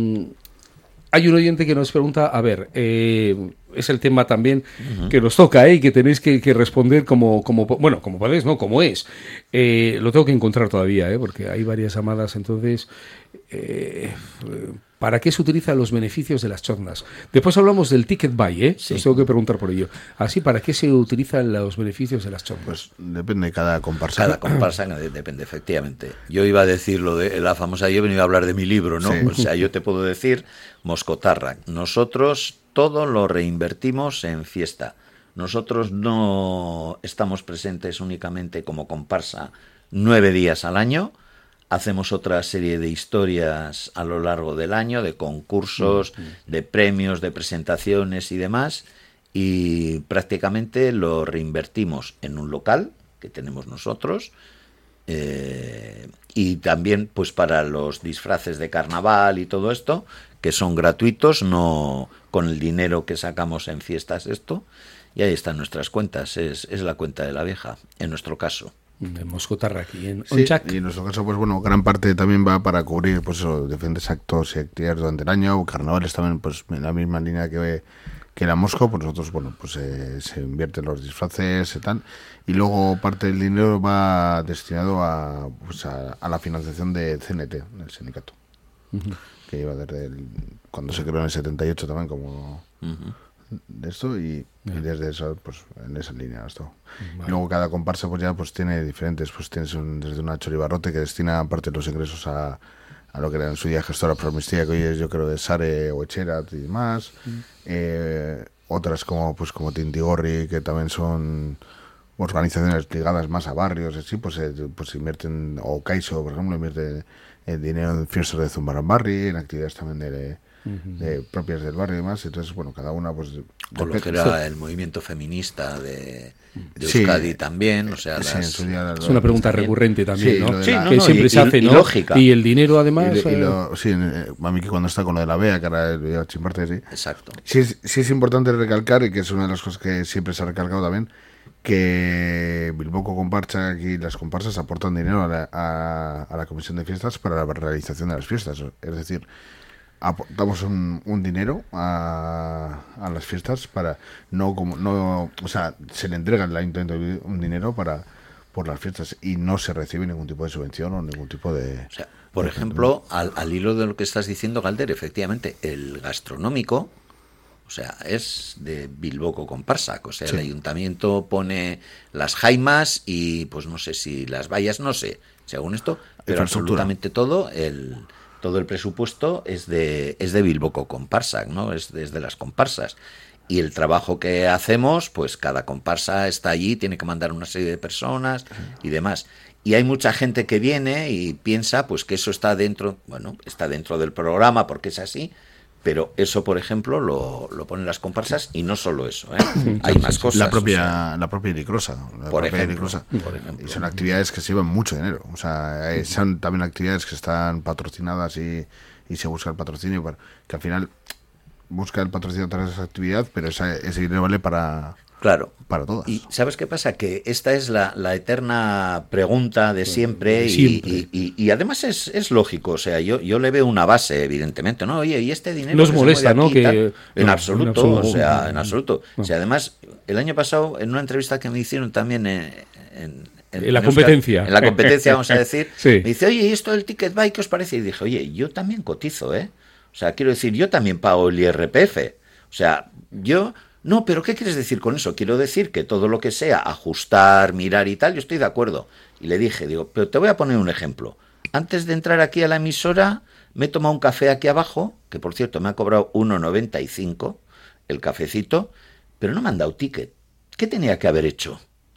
hay un oyente que nos pregunta, a ver, eh, es el tema también uh-huh. que nos toca, ¿eh? Y que tenéis que, que responder como, como, bueno, como podéis, ¿no? Como es. Eh, lo tengo que encontrar todavía, ¿eh? Porque hay varias llamadas, entonces... Eh, ¿Para qué se utilizan los beneficios de las choznas? Después hablamos del ticket buy, ¿eh? Sí. Os tengo que preguntar por ello. Así, ¿para qué se utilizan los beneficios de las choznas? Pues depende de cada comparsa. Cada comparsa depende, efectivamente. Yo iba a decir lo de la famosa, yo he venido a hablar de mi libro, ¿no? Sí. O sea, yo te puedo decir, Moscotarra, nosotros todo lo reinvertimos en fiesta. Nosotros no estamos presentes únicamente como comparsa nueve días al año. Hacemos otra serie de historias a lo largo del año, de concursos, uh-huh. de premios, de presentaciones y demás, y prácticamente lo reinvertimos en un local que tenemos nosotros, eh, y también pues para los disfraces de carnaval y todo esto, que son gratuitos, no con el dinero que sacamos en fiestas esto, y ahí están nuestras cuentas, es, es la cuenta de la vieja, en nuestro caso. De Moscotarra aquí en sí, Onchac. Y en nuestro caso, pues bueno, gran parte también va para cubrir pues eso, diferentes actos y actividades durante el año, carnavales también, pues en la misma línea que, que la Mosco, pues nosotros, bueno, pues eh, se invierten los disfraces y tal, y luego parte del dinero va destinado a, pues, a, a la financiación de C N T, del sindicato, uh-huh. que lleva desde el, cuando se creó en el setenta y ocho también como... Uh-huh. de esto y, y desde eso pues en esa línea esto vale. Y luego cada comparsa pues ya pues tiene diferentes, pues tienes un, desde una choribarrote que destina parte de los ingresos a, a lo que era en su día gestora por amnistía, que hoy es yo creo de Sare o Echerat y demás, mm. eh, otras como pues como Tintigorri, que también son organizaciones ligadas más a barrios, así pues eh, pues invierten, o Caiso por ejemplo invierte el dinero en fiestas de Zumbarambarri, en actividades también de Uh-huh. de propias del barrio y demás, entonces bueno, cada una pues con lo que era el movimiento feminista de, de Euskadi sí, también, o sea las... sí, día, es una pregunta también. recurrente también, sí, ¿no? Sí, la... no, que no, siempre y, se hace, y, ¿no? Y lógica. Y el dinero además y, y lo, sí, a mí que cuando está con lo de la B E A, que ahora voy a chimparte, sí. Exacto. Sí es, sí es importante recalcar, y que es una de las cosas que siempre se ha recalcado también, que Bilboco Comparsa y las comparsas aportan dinero a la, a, a la comisión de fiestas para la realización de las fiestas, es decir, aportamos un, un dinero a, a las fiestas para no como no o sea se le entrega al ayuntamiento un dinero para por las fiestas y no se recibe ningún tipo de subvención o ningún tipo de o sea, por de ejemplo al, al hilo de lo que estás diciendo, Galder, efectivamente el gastronómico, o sea, es de Bilboco Comparsa, o sea, sí. El ayuntamiento pone las jaimas y pues no sé si las vallas, no sé, según esto, pero absolutamente todo el todo el presupuesto es de es de Bilboco Comparsa, ¿no? Es de, es de las comparsas. Y el trabajo que hacemos, pues cada comparsa está allí, tiene que mandar una serie de personas y demás. Y hay mucha gente que viene y piensa pues que eso está dentro, bueno, está dentro del programa porque es así, pero eso, por ejemplo, lo, lo ponen las comparsas y no solo eso, ¿eh? Hay más cosas. La propia, o sea, la propia Ilicrosa. La por, propia ejemplo, Ilicrosa. por ejemplo. Y son actividades que se llevan mucho dinero. O sea, son también actividades que están patrocinadas y, y se busca el patrocinio, para, que al final busca el patrocinio tras esa actividad, pero esa, ese dinero vale para... Claro. Para todas. Y ¿sabes qué pasa? Que esta es la, la eterna pregunta de siempre, de y, siempre. Y, y, y además es, es lógico, o sea, yo, yo le veo una base, evidentemente, ¿no? Oye, y este dinero... Nos molesta, ¿no? Que... En, no, absoluto, en absoluto, o sea, en absoluto. No. O sea, además, el año pasado, en una entrevista que me hicieron también en... en En, en la en competencia. Euskal, en la competencia, vamos a decir. Sí. Me dice, oye, ¿y esto del ticket buy qué os parece? Y dije, oye, yo también cotizo, ¿eh? O sea, quiero decir, yo también pago el I R P F. O sea, yo... No, pero ¿qué quieres decir con eso? Quiero decir que todo lo que sea ajustar, mirar y tal, yo estoy de acuerdo. Y le dije, digo, pero te voy a poner un ejemplo. Antes de entrar aquí a la emisora, me he tomado un café aquí abajo, que por cierto me ha cobrado uno noventa y cinco el cafecito, pero no me han dado ticket. ¿Qué tenía que haber hecho?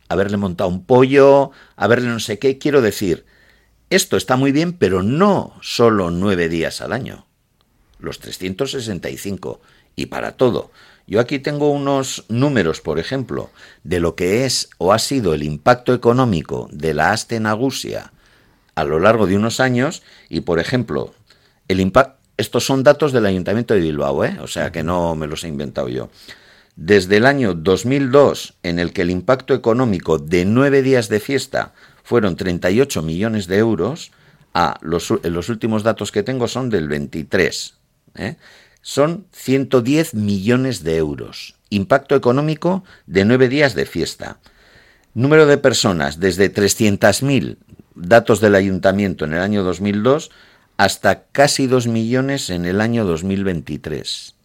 haberle montado un pollo, haberle no sé qué. Quiero decir, esto está muy bien, pero no solo nueve días al año, los trescientos sesenta y cinco, y para todo. Yo aquí tengo unos números, por ejemplo, de lo que es o ha sido el impacto económico de la Aste Nagusia a lo largo de unos años, y por ejemplo, el impacto, estos son datos del Ayuntamiento de Bilbao, ¿eh? O sea que no me los he inventado yo. Desde el año dos mil dos, en el que el impacto económico de nueve días de fiesta fueron treinta y ocho millones de euros, a los, los últimos datos que tengo son del veintitrés, ¿eh? Son ciento diez millones de euros. Impacto económico de nueve días de fiesta. Número de personas, desde trescientos mil, datos del Ayuntamiento en el año dos mil dos, hasta casi dos millones en el año dos mil veintitrés.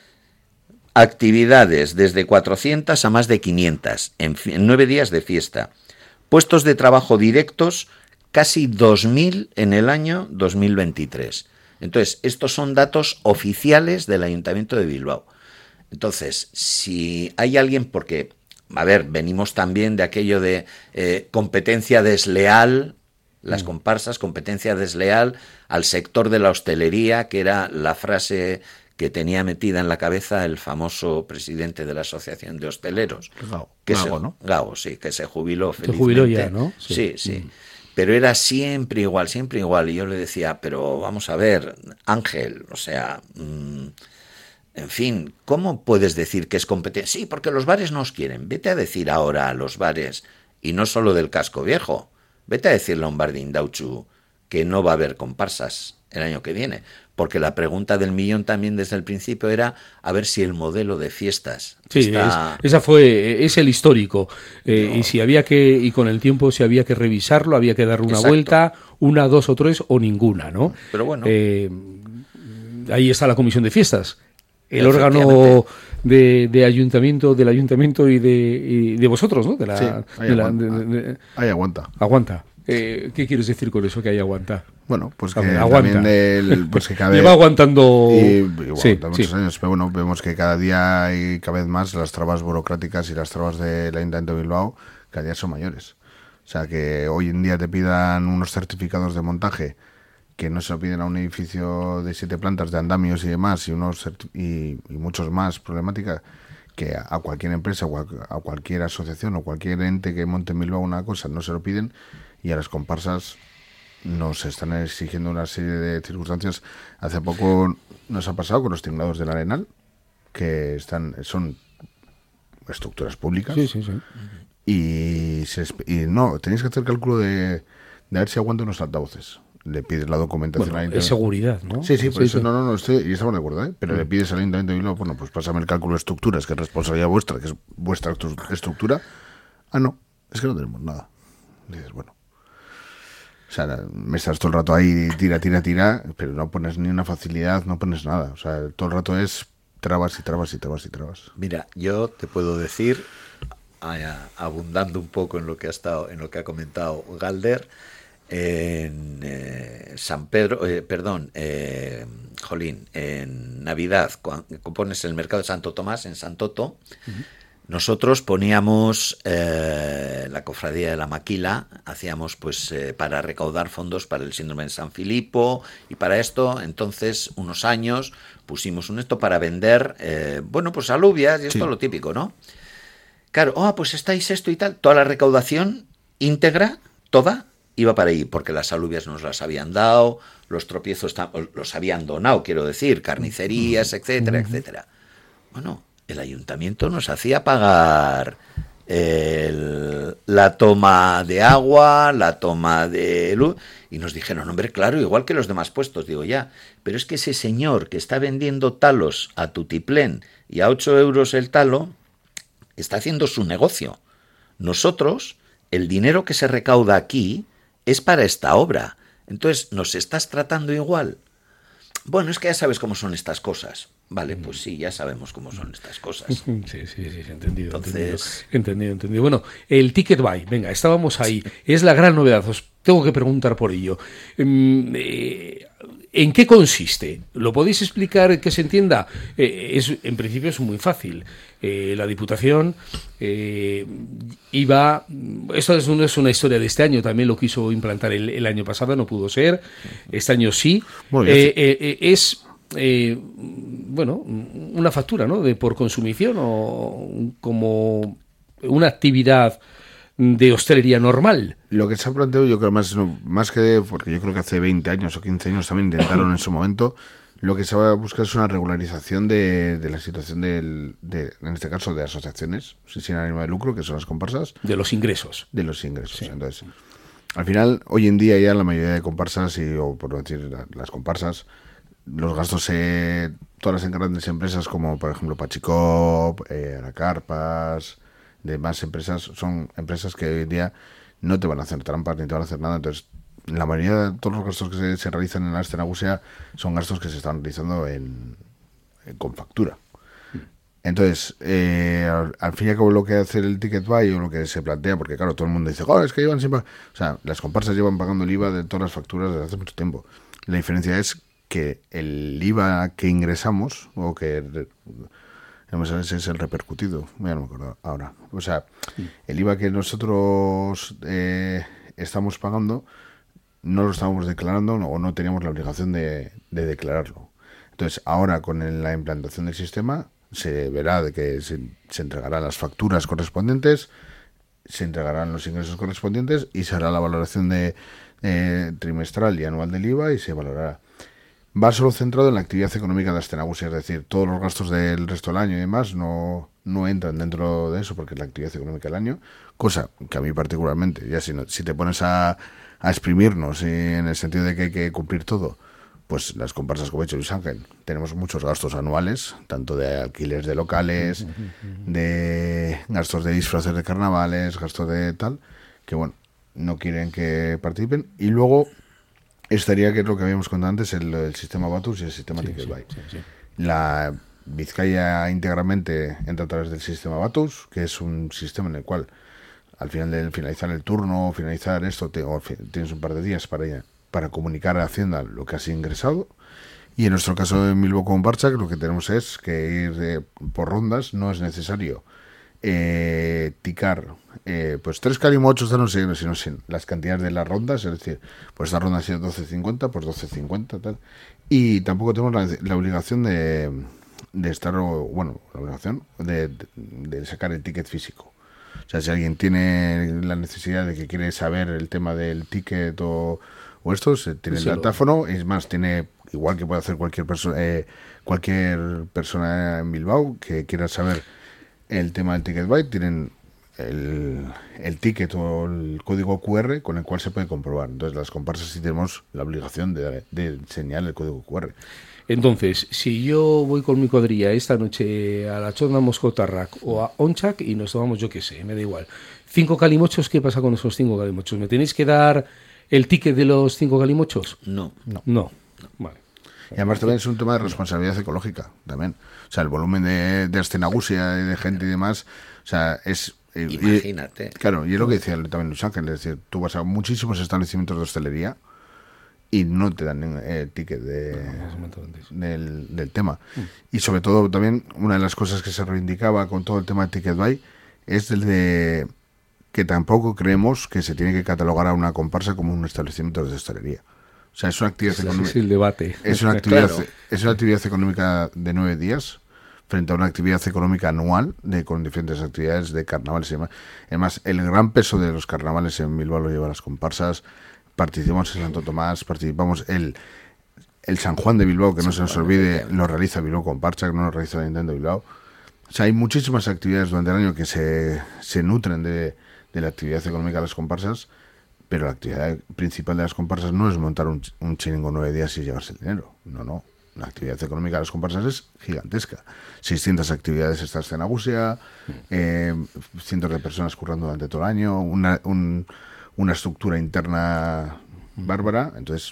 Actividades desde cuatrocientas a más de quinientas en, en nueve días de fiesta. Puestos de trabajo directos, casi dos mil en el año dos mil veintitrés. Entonces, estos son datos oficiales del Ayuntamiento de Bilbao. Entonces, si hay alguien, porque, a ver, venimos también de aquello de eh, competencia desleal, las comparsas, competencia desleal al sector de la hostelería, que era la frase que tenía metida en la cabeza el famoso presidente de la Asociación de Hosteleros. Gago, que Gago se, ¿no? Gago, sí, que se jubiló Se felizmente. jubiló ya, ¿no? Sí, sí. sí. Mm. Pero era siempre igual, siempre igual. Y yo le decía, pero vamos a ver, Ángel, o sea, mmm, en fin, ¿cómo puedes decir que es competencia? Sí, porque los bares nos quieren. Vete a decir ahora a los bares, y no solo del Casco Viejo, vete a decirle a un bar de Indautxu que no va a haber comparsas el año que viene. Porque la pregunta del millón también desde el principio era a ver si el modelo de fiestas sí, está... es, esa fue es el histórico eh, no. y si había que y con el tiempo si había que revisarlo, había que dar una Exacto. vuelta, una, dos o tres o ninguna, ¿no? Pero bueno, eh, ahí está la comisión de fiestas, el órgano de, de ayuntamiento del ayuntamiento y de, y de vosotros, ¿no? De la, sí, ahí de la, aguanta. de, de, de, ahí aguanta. Aguanta. Eh, ¿Qué quieres decir con eso que hay aguanta? Bueno, pues que aguanta. también del, pues que cada Lleva aguantando y, y bueno, sí, muchos sí. años, pero bueno, vemos que cada día hay cada vez más las trabas burocráticas y las trabas del Ayuntamiento de Bilbao cada día son mayores. O sea, que hoy en día te pidan unos certificados de montaje que no se lo piden a un edificio de siete plantas de andamios y demás y unos y, y muchos más problemática que a cualquier empresa o a, a cualquier asociación o cualquier ente que monte en Bilbao una cosa no se lo piden. Y a las comparsas nos están exigiendo una serie de circunstancias. Hace poco nos ha pasado con los tingladados del Arenal, que están son estructuras públicas. Sí, sí, sí. Y, se, y no, tenéis que hacer cálculo de, de ver si aguantan los altavoces. Le pides la documentación Bueno, al Ayuntamiento. es seguridad, ¿no? Sí, sí, por sí, eso sí. no, no, no, estoy, y estamos de acuerdo, ¿eh? Pero mm. le pides al Ayuntamiento de Bilbao, bueno, pues pásame el cálculo de estructuras, que es responsabilidad vuestra, que es vuestra estructura. Ah, no, es que no tenemos nada. Dices, bueno. O sea, me estás todo el rato ahí, tira, tira, tira, pero no pones ni una facilidad, no pones nada. O sea, todo el rato es trabas y trabas y trabas y trabas. Mira, yo te puedo decir, abundando un poco en lo que ha estado, en lo que ha comentado Galder, en eh, San Pedro, eh, perdón, eh, Jolín, en Navidad, cuando pones el mercado de Santo Tomás en Santoto, uh-huh. Nosotros poníamos eh, la cofradía de la Maquila, hacíamos pues eh, para recaudar fondos para el síndrome de San Filipo y para esto, entonces, unos años pusimos un esto para vender, eh, bueno, pues alubias y esto sí. Lo típico, ¿no? Claro, oh, pues estáis esto y tal, toda la recaudación íntegra, toda, iba para ahí, porque las alubias nos las habían dado, los tropiezos los habían donado, quiero decir, carnicerías, etcétera, etcétera. Bueno, el ayuntamiento nos hacía pagar el, la toma de agua, la toma de luz, y nos dijeron, hombre, claro, igual que los demás puestos, digo ya, pero es que ese señor que está vendiendo talos a tutiplén y a ocho euros el talo, está haciendo su negocio. Nosotros, el dinero que se recauda aquí es para esta obra, entonces, ¿nos estás tratando igual? Bueno, es que ya sabes cómo son estas cosas. Vale, pues sí, ya sabemos cómo son estas cosas. Sí, sí, sí, entendido. Entonces... entendido, entendido, entendido. Bueno, el Ticket Buy, venga, estábamos ahí. Es la gran novedad, os tengo que preguntar por ello. Eh, ¿En qué consiste? ¿Lo podéis explicar que se entienda? Eh, es, en principio es muy fácil. Eh, la Diputación eh, iba... Esto es, no es una historia de este año, también lo quiso implantar el, el año pasado, no pudo ser. Este año sí. Bueno, eh, eh, eh, es... Eh, bueno, una factura, ¿no? De por consumición o como una actividad de hostelería normal. Lo que se ha planteado, yo creo más, más que, porque yo creo que hace veinte años o quince años también intentaron en su momento, lo que se va a buscar es una regularización de, de la situación del, de, en este caso, de asociaciones sin ánimo de lucro, que son las comparsas. De los ingresos. De los ingresos. Sí. Entonces, al final, hoy en día ya la mayoría de comparsas, y, o por no decir las comparsas, los gastos, eh, todas las grandes empresas como por ejemplo Pachicop, eh, Aracarpas, demás empresas, son empresas que hoy en día no te van a hacer trampas ni te van a hacer nada. Entonces, la mayoría de todos los gastos que se, se realizan en la Astenagusia son gastos que se están realizando en, en con factura. Entonces, eh, al, al fin y al cabo, lo que hace el Ticket Buy o lo que se plantea, porque claro, todo el mundo dice, oh, es que llevan siempre... O sea, las comparsas llevan pagando el I V A de todas las facturas desde hace mucho tiempo. La diferencia es que el I V A que ingresamos, o que vamos a ver si es el repercutido, ya no me acuerdo ahora, o sea, el I V A que nosotros eh, estamos pagando, no lo estábamos declarando o no teníamos la obligación de, de declararlo. Entonces, ahora con el, la implantación del sistema, se verá de que se, se entregarán las facturas correspondientes, se entregarán los ingresos correspondientes y se hará la valoración de eh, trimestral y anual del I V A y se valorará. Va solo centrado en la actividad económica de Astenagusia, es decir, todos los gastos del resto del año y demás no, no entran dentro de eso porque es la actividad económica del año, cosa que a mí particularmente, ya si, no, si te pones a, a exprimirnos y en el sentido de que hay que cumplir todo, pues las comparsas, como ha dicho Luis Ángel, tenemos muchos gastos anuales, tanto de alquileres de locales, de gastos de disfraces de carnavales, gastos de tal, que bueno, no quieren que participen. Y luego estaría, que es lo que habíamos contado antes, el, el sistema Batus y el sistema sí, Ticket Buy. Sí, sí, sí. La Vizcaya íntegramente entra a través del sistema Batus, que es un sistema en el cual al final de finalizar el turno, finalizar esto, te, o, tienes un par de días para ella, para comunicar a Hacienda lo que has ingresado. Y en nuestro caso en Bilbao con Barcha, lo que tenemos es que ir eh, por rondas, no es necesario eh, ticar eh, pues tres calimochos, no sé, sino sin las cantidades de las rondas, es decir, pues esta ronda ha sido doce cincuenta, pues doce cincuenta, tal. Y tampoco tenemos la, la obligación de, de estar, bueno, la obligación de, de, de sacar el ticket físico. O sea, si alguien tiene la necesidad de que quiere saber el tema del ticket o, o esto, se tiene sí, el datáfono, lo... es más, tiene, igual que puede hacer cualquier persona, eh, cualquier persona en Bilbao que quiera saber el tema del Ticket Buy, tienen el, el ticket o el código cu erre con el cual se puede comprobar. Entonces, las comparsas sí tenemos la obligación de, de enseñar el código cu erre. Entonces, si yo voy con mi cuadrilla esta noche a la Chonda Moscotarrac o a Onchak y nos tomamos, yo qué sé, me da igual, cinco calimochos, ¿qué pasa con esos cinco calimochos? ¿Me tenéis que dar el ticket de los cinco calimochos? No. No. No. Vale. Y además también es un tema de responsabilidad ecológica, también. O sea, el volumen de, de Astenagusia, de gente y demás, o sea, es... Imagínate. Y, claro, y es lo que decía también Luis Ángel, es decir, tú vas a muchísimos establecimientos de hostelería y no te dan el eh, ticket de, del, del tema. Mm. Y sobre todo también una de las cosas que se reivindicaba con todo el tema de Ticket Buy es el de que tampoco creemos que se tiene que catalogar a una comparsa como un establecimiento de hostelería. O sea, es una actividad económica. Es el debate. Es una actividad, claro. es una actividad económica de nueve días frente a una actividad económica anual de con diferentes actividades de carnavales y demás. Además, el gran peso de los carnavales en Bilbao lo llevan las comparsas. Participamos en Santo Tomás, participamos el el San Juan de Bilbao, que no se nos olvide, lo realiza Bilbao con Parcha, que no lo realiza el Ayuntamiento de Bilbao. O sea, hay muchísimas actividades durante el año que se, se nutren de, de la actividad económica de las comparsas, pero la actividad principal de las comparsas no es montar un, un chiringo nueve días y llevarse el dinero. No, no. La actividad económica de las comparsas es gigantesca. seiscientas actividades esta Astenagusia, eh, cientos de personas currando durante todo el año, una, un, una estructura interna bárbara. Entonces,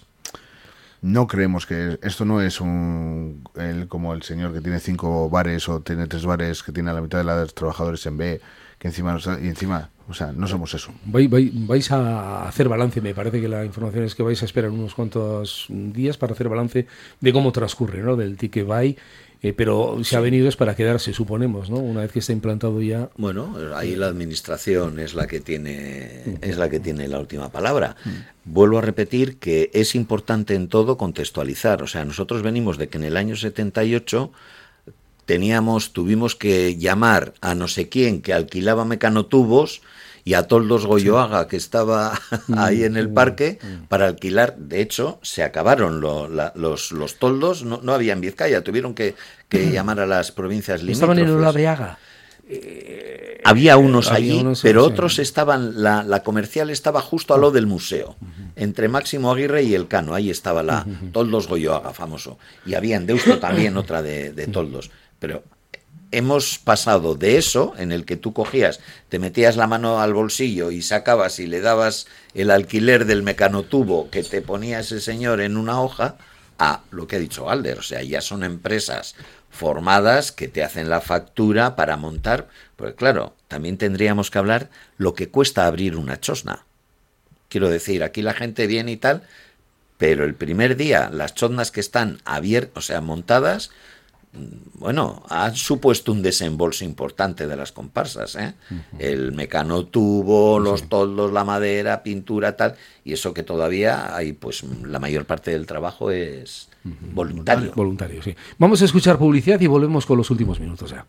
no creemos que... Esto no es un el, como el señor que tiene cinco bares o tiene tres bares, que tiene a la mitad de los trabajadores en B, que encima, nos, y encima, o sea, no somos eso. Vais, vais, vais a hacer balance, me parece que la información es que vais a esperar unos cuantos días para hacer balance de cómo transcurre, ¿no? Del Ticket Buy. Eh, pero si sí. ha venido es para quedarse, suponemos, ¿no? Una vez que está implantado ya. Bueno, ahí la administración es la que tiene, es la que tiene la última palabra. Vuelvo a repetir que es importante en todo contextualizar. O sea, nosotros venimos de que en el año setenta y ocho teníamos, tuvimos que llamar a no sé quién que alquilaba mecanotubos y a Toldos Goyoaga, que estaba ahí en el parque, para alquilar. De hecho, se acabaron lo, la, los, los toldos, no, no había en Vizcaya, tuvieron que, que llamar a las provincias limítrofes. ¿Estaban en Olabeaga? Eh, había unos había allí, unos, pero sí. otros estaban, la, la comercial estaba justo a lo del museo, entre Máximo Aguirre y El Cano, ahí estaba la Toldos Goyoaga, famoso. Y había en Deusto también otra de, de toldos, pero... Hemos pasado de eso, en el que tú cogías, te metías la mano al bolsillo y sacabas y le dabas el alquiler del mecanotubo que te ponía ese señor en una hoja, a lo que ha dicho Galder. O sea, ya son empresas formadas que te hacen la factura para montar. Porque claro, también tendríamos que hablar lo que cuesta abrir una chosna. Quiero decir, aquí la gente viene y tal, pero el primer día las chosnas que están abiertas, o sea, montadas... Bueno, han supuesto un desembolso importante de las comparsas, ¿eh? Uh-huh. El mecanotubo, los sí. toldos, la madera, pintura, tal, y eso que todavía hay, pues la mayor parte del trabajo es uh-huh. voluntario. Voluntario, sí. Vamos a escuchar publicidad y volvemos con los últimos minutos ya.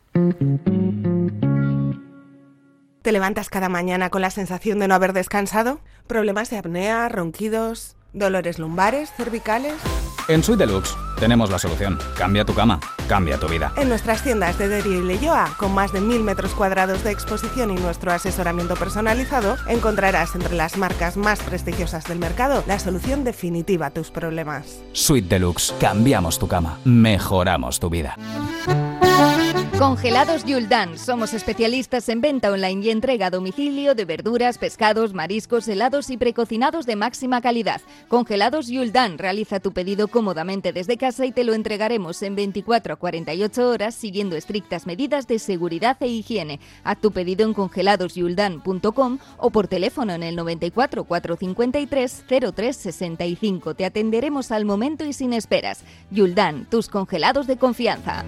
¿Te levantas cada mañana con la sensación de no haber descansado? ¿Problemas de apnea, ronquidos, dolores lumbares, cervicales? En Suite Deluxe tenemos la solución. Cambia tu cama, cambia tu vida. En nuestras tiendas de Derio y Leioa, con más de mil metros cuadrados de exposición y nuestro asesoramiento personalizado, encontrarás entre las marcas más prestigiosas del mercado la solución definitiva a tus problemas. Suite Deluxe. Cambiamos tu cama, mejoramos tu vida. Congelados Yuldan. Somos especialistas en venta online y entrega a domicilio de verduras, pescados, mariscos, helados y precocinados de máxima calidad. Congelados Yuldan. Realiza tu pedido cómodamente desde casa y te lo entregaremos en veinticuatro a cuarenta y ocho horas siguiendo estrictas medidas de seguridad e higiene. Haz tu pedido en congelados yuldan punto com o por teléfono en el noventa y cuatro, cuatrocientos cincuenta y tres, cero tres sesenta y cinco. Te atenderemos al momento y sin esperas. Yuldan, tus congelados de confianza.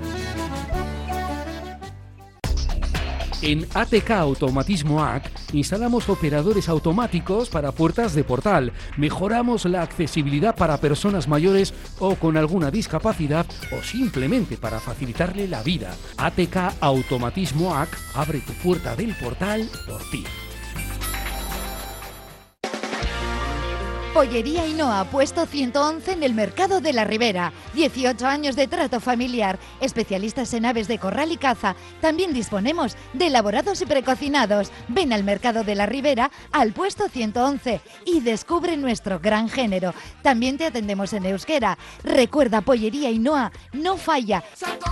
En A T K Automatismo A C instalamos operadores automáticos para puertas de portal. Mejoramos la accesibilidad para personas mayores o con alguna discapacidad o simplemente para facilitarle la vida. A T K Automatismo A C abre tu puerta del portal por ti. Pollería Ainhoa, puesto ciento once en el Mercado de la Ribera. dieciocho años de trato familiar. Especialistas en aves de corral y caza. También disponemos de elaborados y precocinados. Ven al Mercado de la Ribera, al puesto ciento once, y descubre nuestro gran género. También te atendemos en euskera. Recuerda, Pollería Ainhoa no falla.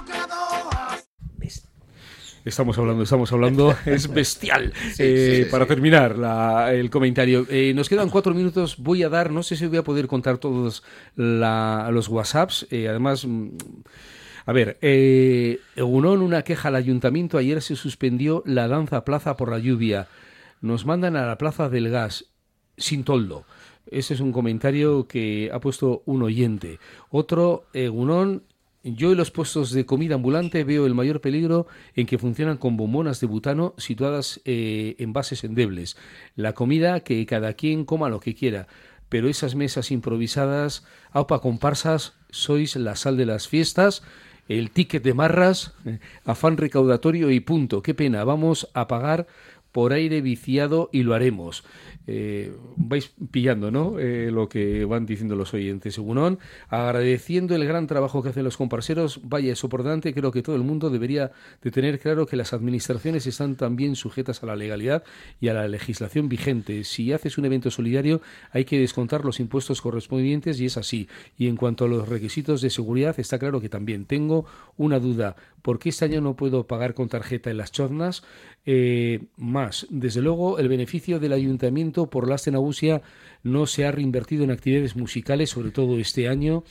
Estamos hablando, estamos hablando, es bestial. Sí, eh, sí, sí, para sí. terminar la, el comentario, eh, nos quedan cuatro minutos, voy a dar, no sé si voy a poder contar todos la, los WhatsApps, eh, además, a ver, eh, Egunon, una queja al ayuntamiento, ayer se suspendió la danza plaza por la lluvia, nos mandan a la plaza del gas, sin toldo. Ese es un comentario que ha puesto un oyente. Otro, Egunon, yo en los puestos de comida ambulante veo el mayor peligro en que funcionan con bombonas de butano situadas eh, en bases endebles. La comida, que cada quien coma lo que quiera, pero esas mesas improvisadas, aupa comparsas, sois la sal de las fiestas, el ticket de marras, eh, afán recaudatorio y punto. Qué pena, vamos a pagar por aire viciado y lo haremos. Eh, vais pillando, ¿no? Eh, lo que van diciendo los oyentes. Según agradeciendo el gran trabajo que hacen los comparseros, vaya, es soportante. Creo que todo el mundo debería de tener claro que las administraciones están también sujetas a la legalidad y a la legislación vigente. Si haces un evento solidario, hay que descontar los impuestos correspondientes y es así. Y en cuanto a los requisitos de seguridad, está claro que también tengo una duda. ¿Por qué este año no puedo pagar con tarjeta en las choznas? Eh, más, desde luego, el beneficio del ayuntamiento por la Aste Nagusia no se ha reinvertido en actividades musicales, sobre todo este año.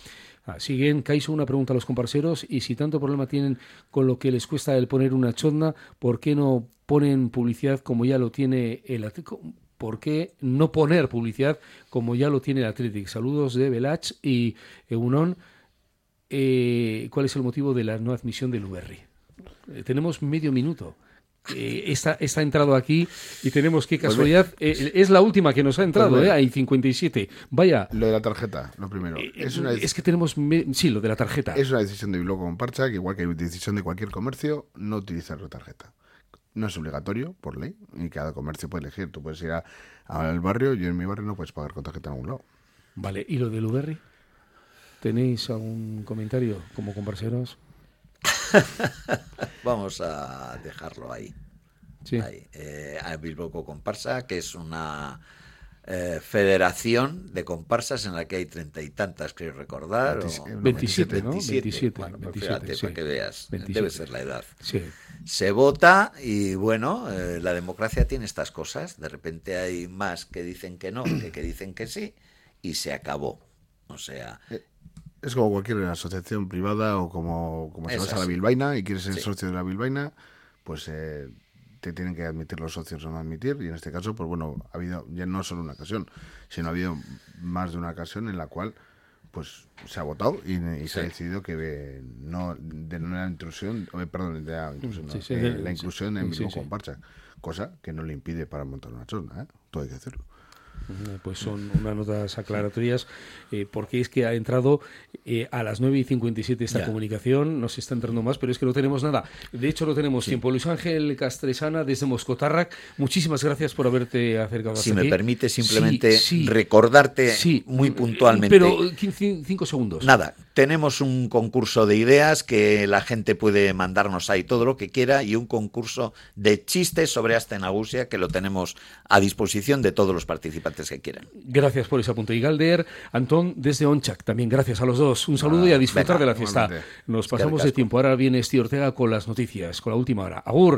Ah, siguen, Caiso, una pregunta a los comparseros, y si tanto problema tienen con lo que les cuesta el poner una chotna, ¿por qué no ponen publicidad como ya lo tiene el Atlético? ¿Por qué no poner publicidad como ya lo tiene el Athletic? Saludos de Belach y Egunon. Eh, ¿Cuál es el motivo de la no admisión del Uberri? Eh, tenemos medio minuto. Eh, esta, esta ha entrado aquí y tenemos, qué casualidad, eh, es la última que nos ha entrado, pues eh, hay cincuenta y siete. Vaya. Lo de la tarjeta, lo primero. Eh, es, una es que tenemos, me, sí, lo de la tarjeta. Es una decisión de Bilbao Comparsa, que igual que hay decisión de cualquier comercio, no utilizar la tarjeta. No es obligatorio, por ley, y cada comercio puede elegir. Tú puedes ir a, al barrio, yo en mi barrio no puedes pagar con tarjeta en algún lado. Vale, ¿y lo del Uberri? ¿Tenéis algún comentario como comparseros? Vamos a dejarlo ahí. Sí. ahí. Eh, a Bilbao Comparsa, que es una eh, federación de comparsas en la que hay treinta y tantas, creo recordar. veintisiete, ¿no? veintisiete, veintisiete, bueno, pues veintisiete, fíjate, sí. para que veas. veintisiete. Debe ser la edad. Sí. Se vota y, bueno, eh, la democracia tiene estas cosas. De repente hay más que dicen que no que que dicen que sí, y se acabó. O sea... Es como cualquier asociación privada, o como, como si vas a la Bilbaína y quieres ser sí. socio de la Bilbaína, pues eh, te tienen que admitir los socios o no admitir, y en este caso, pues bueno, ha habido ya no solo una ocasión, sino ha habido más de una ocasión en la cual pues se ha votado y, y sí. se ha decidido que eh, no de no la intrusión, eh, perdón, de la intrusión, sí, sí, no, eh, de, la inclusión sí, en Bilbao sí, Comparsa, sí. cosa que no le impide para montar una chona, ¿eh? Todo hay que hacerlo. Pues son unas notas aclaratorias, eh, porque es que ha entrado eh, a las nueve y cincuenta y siete esta ya. comunicación, nos está entrando más, pero es que no tenemos nada. De hecho, no tenemos sí. tiempo. Luis Ángel Castresana, desde Moscotarrac, muchísimas gracias por haberte acercado hasta Si aquí. me permite simplemente sí, sí. recordarte sí. muy puntualmente. Pero quince, cinco segundos. Nada, tenemos un concurso de ideas que la gente puede mandarnos ahí todo lo que quiera, y un concurso de chistes sobre Aste Nagusia que lo tenemos a disposición de todos los participantes que quieran. Gracias por ese apunte. Y Galder, Antón, desde Onchac, también gracias a los dos. Un saludo ah, y a disfrutar venga, de la fiesta. Nos pasamos de tiempo. Ahora viene Esti Ortega con las noticias, con la última hora. Agur.